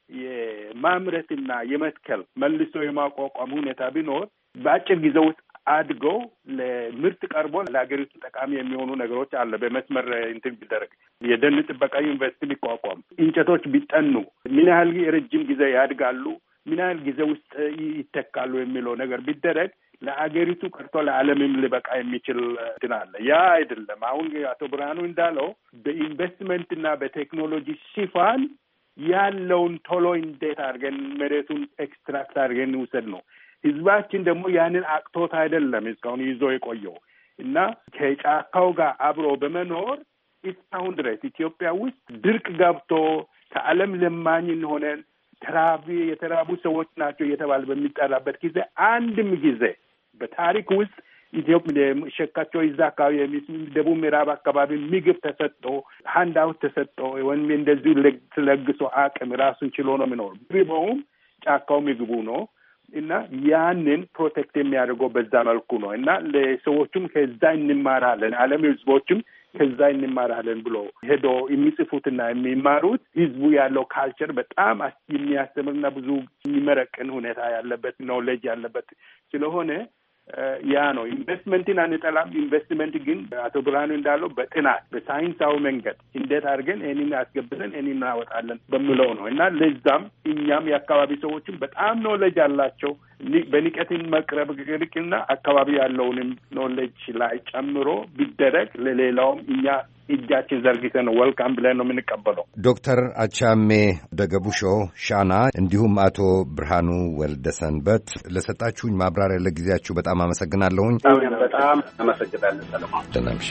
የማምረትና የመትከል መልሶ የማቋቋም ሁኔታ ቢኖር በአጭር ጊዜ ውስጥ አድገው ለምርት ቀርቦ ለሀገሪቱ ጠቃሚ የሚሆኑ ነገሮች አለ። በመስመር እንትን ቢደረግ የደን ጥበቃ ዩኒቨርሲቲ ቢቋቋም፣ እንጨቶች ቢጠኑ ምን ያህል ረጅም ጊዜ ያድጋሉ፣ ምን ያህል ጊዜ ውስጥ ይተካሉ የሚለው ነገር ቢደረግ ለአገሪቱ ቀርቶ ለዓለምም ሊበቃ የሚችል እንትን አለ። ያ አይደለም። አሁን አቶ ብርሃኑ እንዳለው በኢንቨስትመንትና በቴክኖሎጂ ሽፋን ያለውን ቶሎ እንዴት አድርገን መሬቱን ኤክስትራክት አድርገን እንውሰድ ነው። ህዝባችን ደግሞ ያንን አቅቶት አይደለም እስካሁን ይዞ የቆየው እና ከጫካው ጋር አብሮ በመኖር እስካሁን ድረስ ኢትዮጵያ ውስጥ ድርቅ ገብቶ ከዓለም ለማኝ ሆነን ተራቢ የተራቡ ሰዎች ናቸው እየተባለ በሚጠራበት ጊዜ አንድም ጊዜ በታሪክ ውስጥ ኢትዮጵያ ሸካቸው ይዛ አካባቢ ደቡብ ምዕራብ አካባቢ ምግብ ተሰጥቶ ሃንዳውት ተሰጥቶ ወይም እንደዚሁ ለግሶ አቅም ራሱን ችሎ ነው የሚኖር። ቢሆንም ጫካው ምግቡ ነው እና ያንን ፕሮቴክት የሚያደርገው በዛ መልኩ ነው እና ለሰዎቹም ከዛ እንማራለን፣ ዓለም ህዝቦችም ከዛ እንማራለን ብሎ ሄዶ የሚጽፉትና የሚማሩት ህዝቡ ያለው ካልቸር በጣም የሚያስተምርና ብዙ የሚመረቅን ሁኔታ ያለበት ኖሌጅ ያለበት ስለሆነ ያ ነው። ኢንቨስትመንትን አንጠላም። ኢንቨስትመንት ግን አቶ ብርሃኑ እንዳለው በጥናት በሳይንሳዊ መንገድ እንዴት አድርገን ይህንን አስገብተን ይህንን እናወጣለን በሚለው ነው እና ለዛም እኛም የአካባቢ ሰዎችም በጣም ኖሌጅ አላቸው። በንቀትን መቅረብ ግርቅና አካባቢ ያለውንም ኖሌጅ ላይ ጨምሮ ቢደረግ ለሌላውም እኛ እጃችን ዘርግተን ነው ወልካም ብለን ነው የምንቀበለው። ዶክተር አቻሜ ደገቡሾ ሻና እንዲሁም አቶ ብርሃኑ ወልደሰንበት ለሰጣችሁኝ ማብራሪያ ለጊዜያችሁ በጣም አመሰግናለሁኝ። በጣም አመሰግናለሁ ሰለሞን። ደናምሽ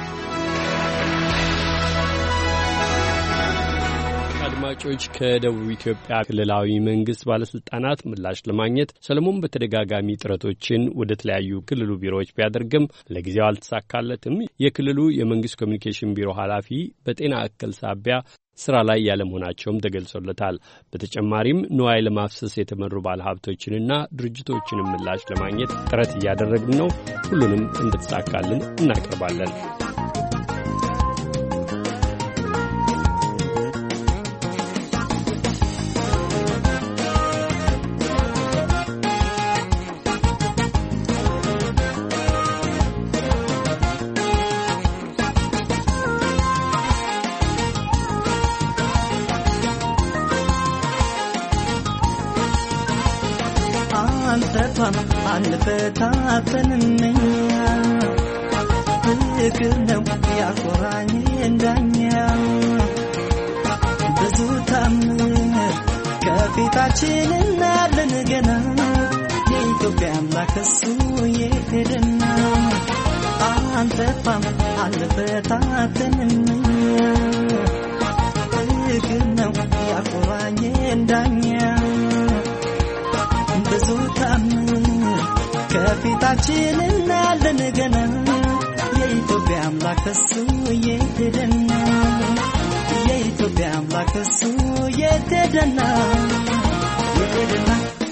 አድማጮች ከደቡብ ኢትዮጵያ ክልላዊ መንግስት ባለስልጣናት ምላሽ ለማግኘት ሰለሞን በተደጋጋሚ ጥረቶችን ወደ ተለያዩ ክልሉ ቢሮዎች ቢያደርግም ለጊዜው አልተሳካለትም። የክልሉ የመንግስት ኮሚኒኬሽን ቢሮ ኃላፊ በጤና እክል ሳቢያ ስራ ላይ ያለመሆናቸውም ተገልጾለታል። በተጨማሪም ንዋይ ለማፍሰስ የተመሩ ባለሀብቶችንና ድርጅቶችንም ምላሽ ለማግኘት ጥረት እያደረግን ነው። ሁሉንም እንድትሳካልን እናቀርባለን። አንፈታተንኛ ፍቅር ነው ያቆራኝ እንዳኛ ብዙ ታምር ከፊታችን እናያለን ገና የኢትዮጵያ አምላክ እሱ የሄደና አንተፋም አንፈታተንኛ ፍቅር ነው ያቆራኝ እንዳኛ ብዙ ታምር ከፊታችን እናያለን ገና የኢትዮጵያ አምላክ እሱ የሄደና የኢትዮጵያ አምላክ እሱ የሄደና የሄደና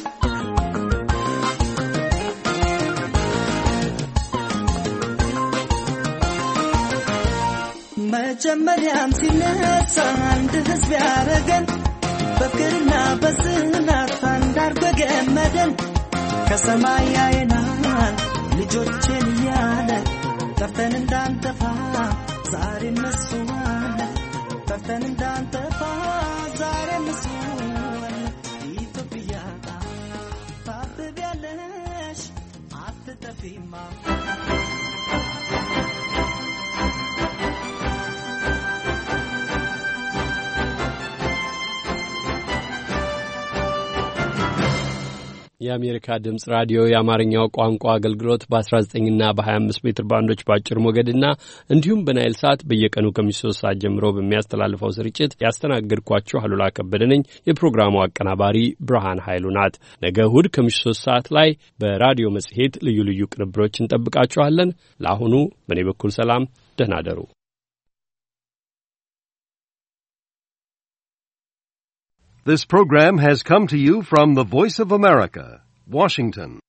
መጀመሪያም ሲነሳ አንድ ህዝብ ያረገን በፍቅርና በጽናት አንድ አርጎ ገመደን ከሰማይ ያየናል ልጆችን እያለ ጠፍተን እንዳንጠፋ ዛሬም እሱ አለ ጠፍተን እንዳንጠፋ ዛሬም እሱ አለ ኢትዮጵያ ታብቢያለሽ አትጠፊማ የአሜሪካ ድምጽ ራዲዮ የአማርኛው ቋንቋ አገልግሎት በ19 እና በ25 ሜትር ባንዶች ባጭር ሞገድና እንዲሁም በናይል ሳት በየቀኑ ከምሽቱ ሶስት ሰዓት ጀምሮ በሚያስተላልፈው ስርጭት ያስተናግድኳችሁ አሉላ ከበደ ነኝ። የፕሮግራሙ አቀናባሪ ብርሃን ኃይሉ ናት። ነገ እሁድ ከምሽቱ ሶስት ሰዓት ላይ በራዲዮ መጽሔት ልዩ ልዩ ቅንብሮች እንጠብቃችኋለን። ለአሁኑ በእኔ በኩል ሰላም፣ ደህና ደሩ። This program has come to you from the Voice of America, Washington.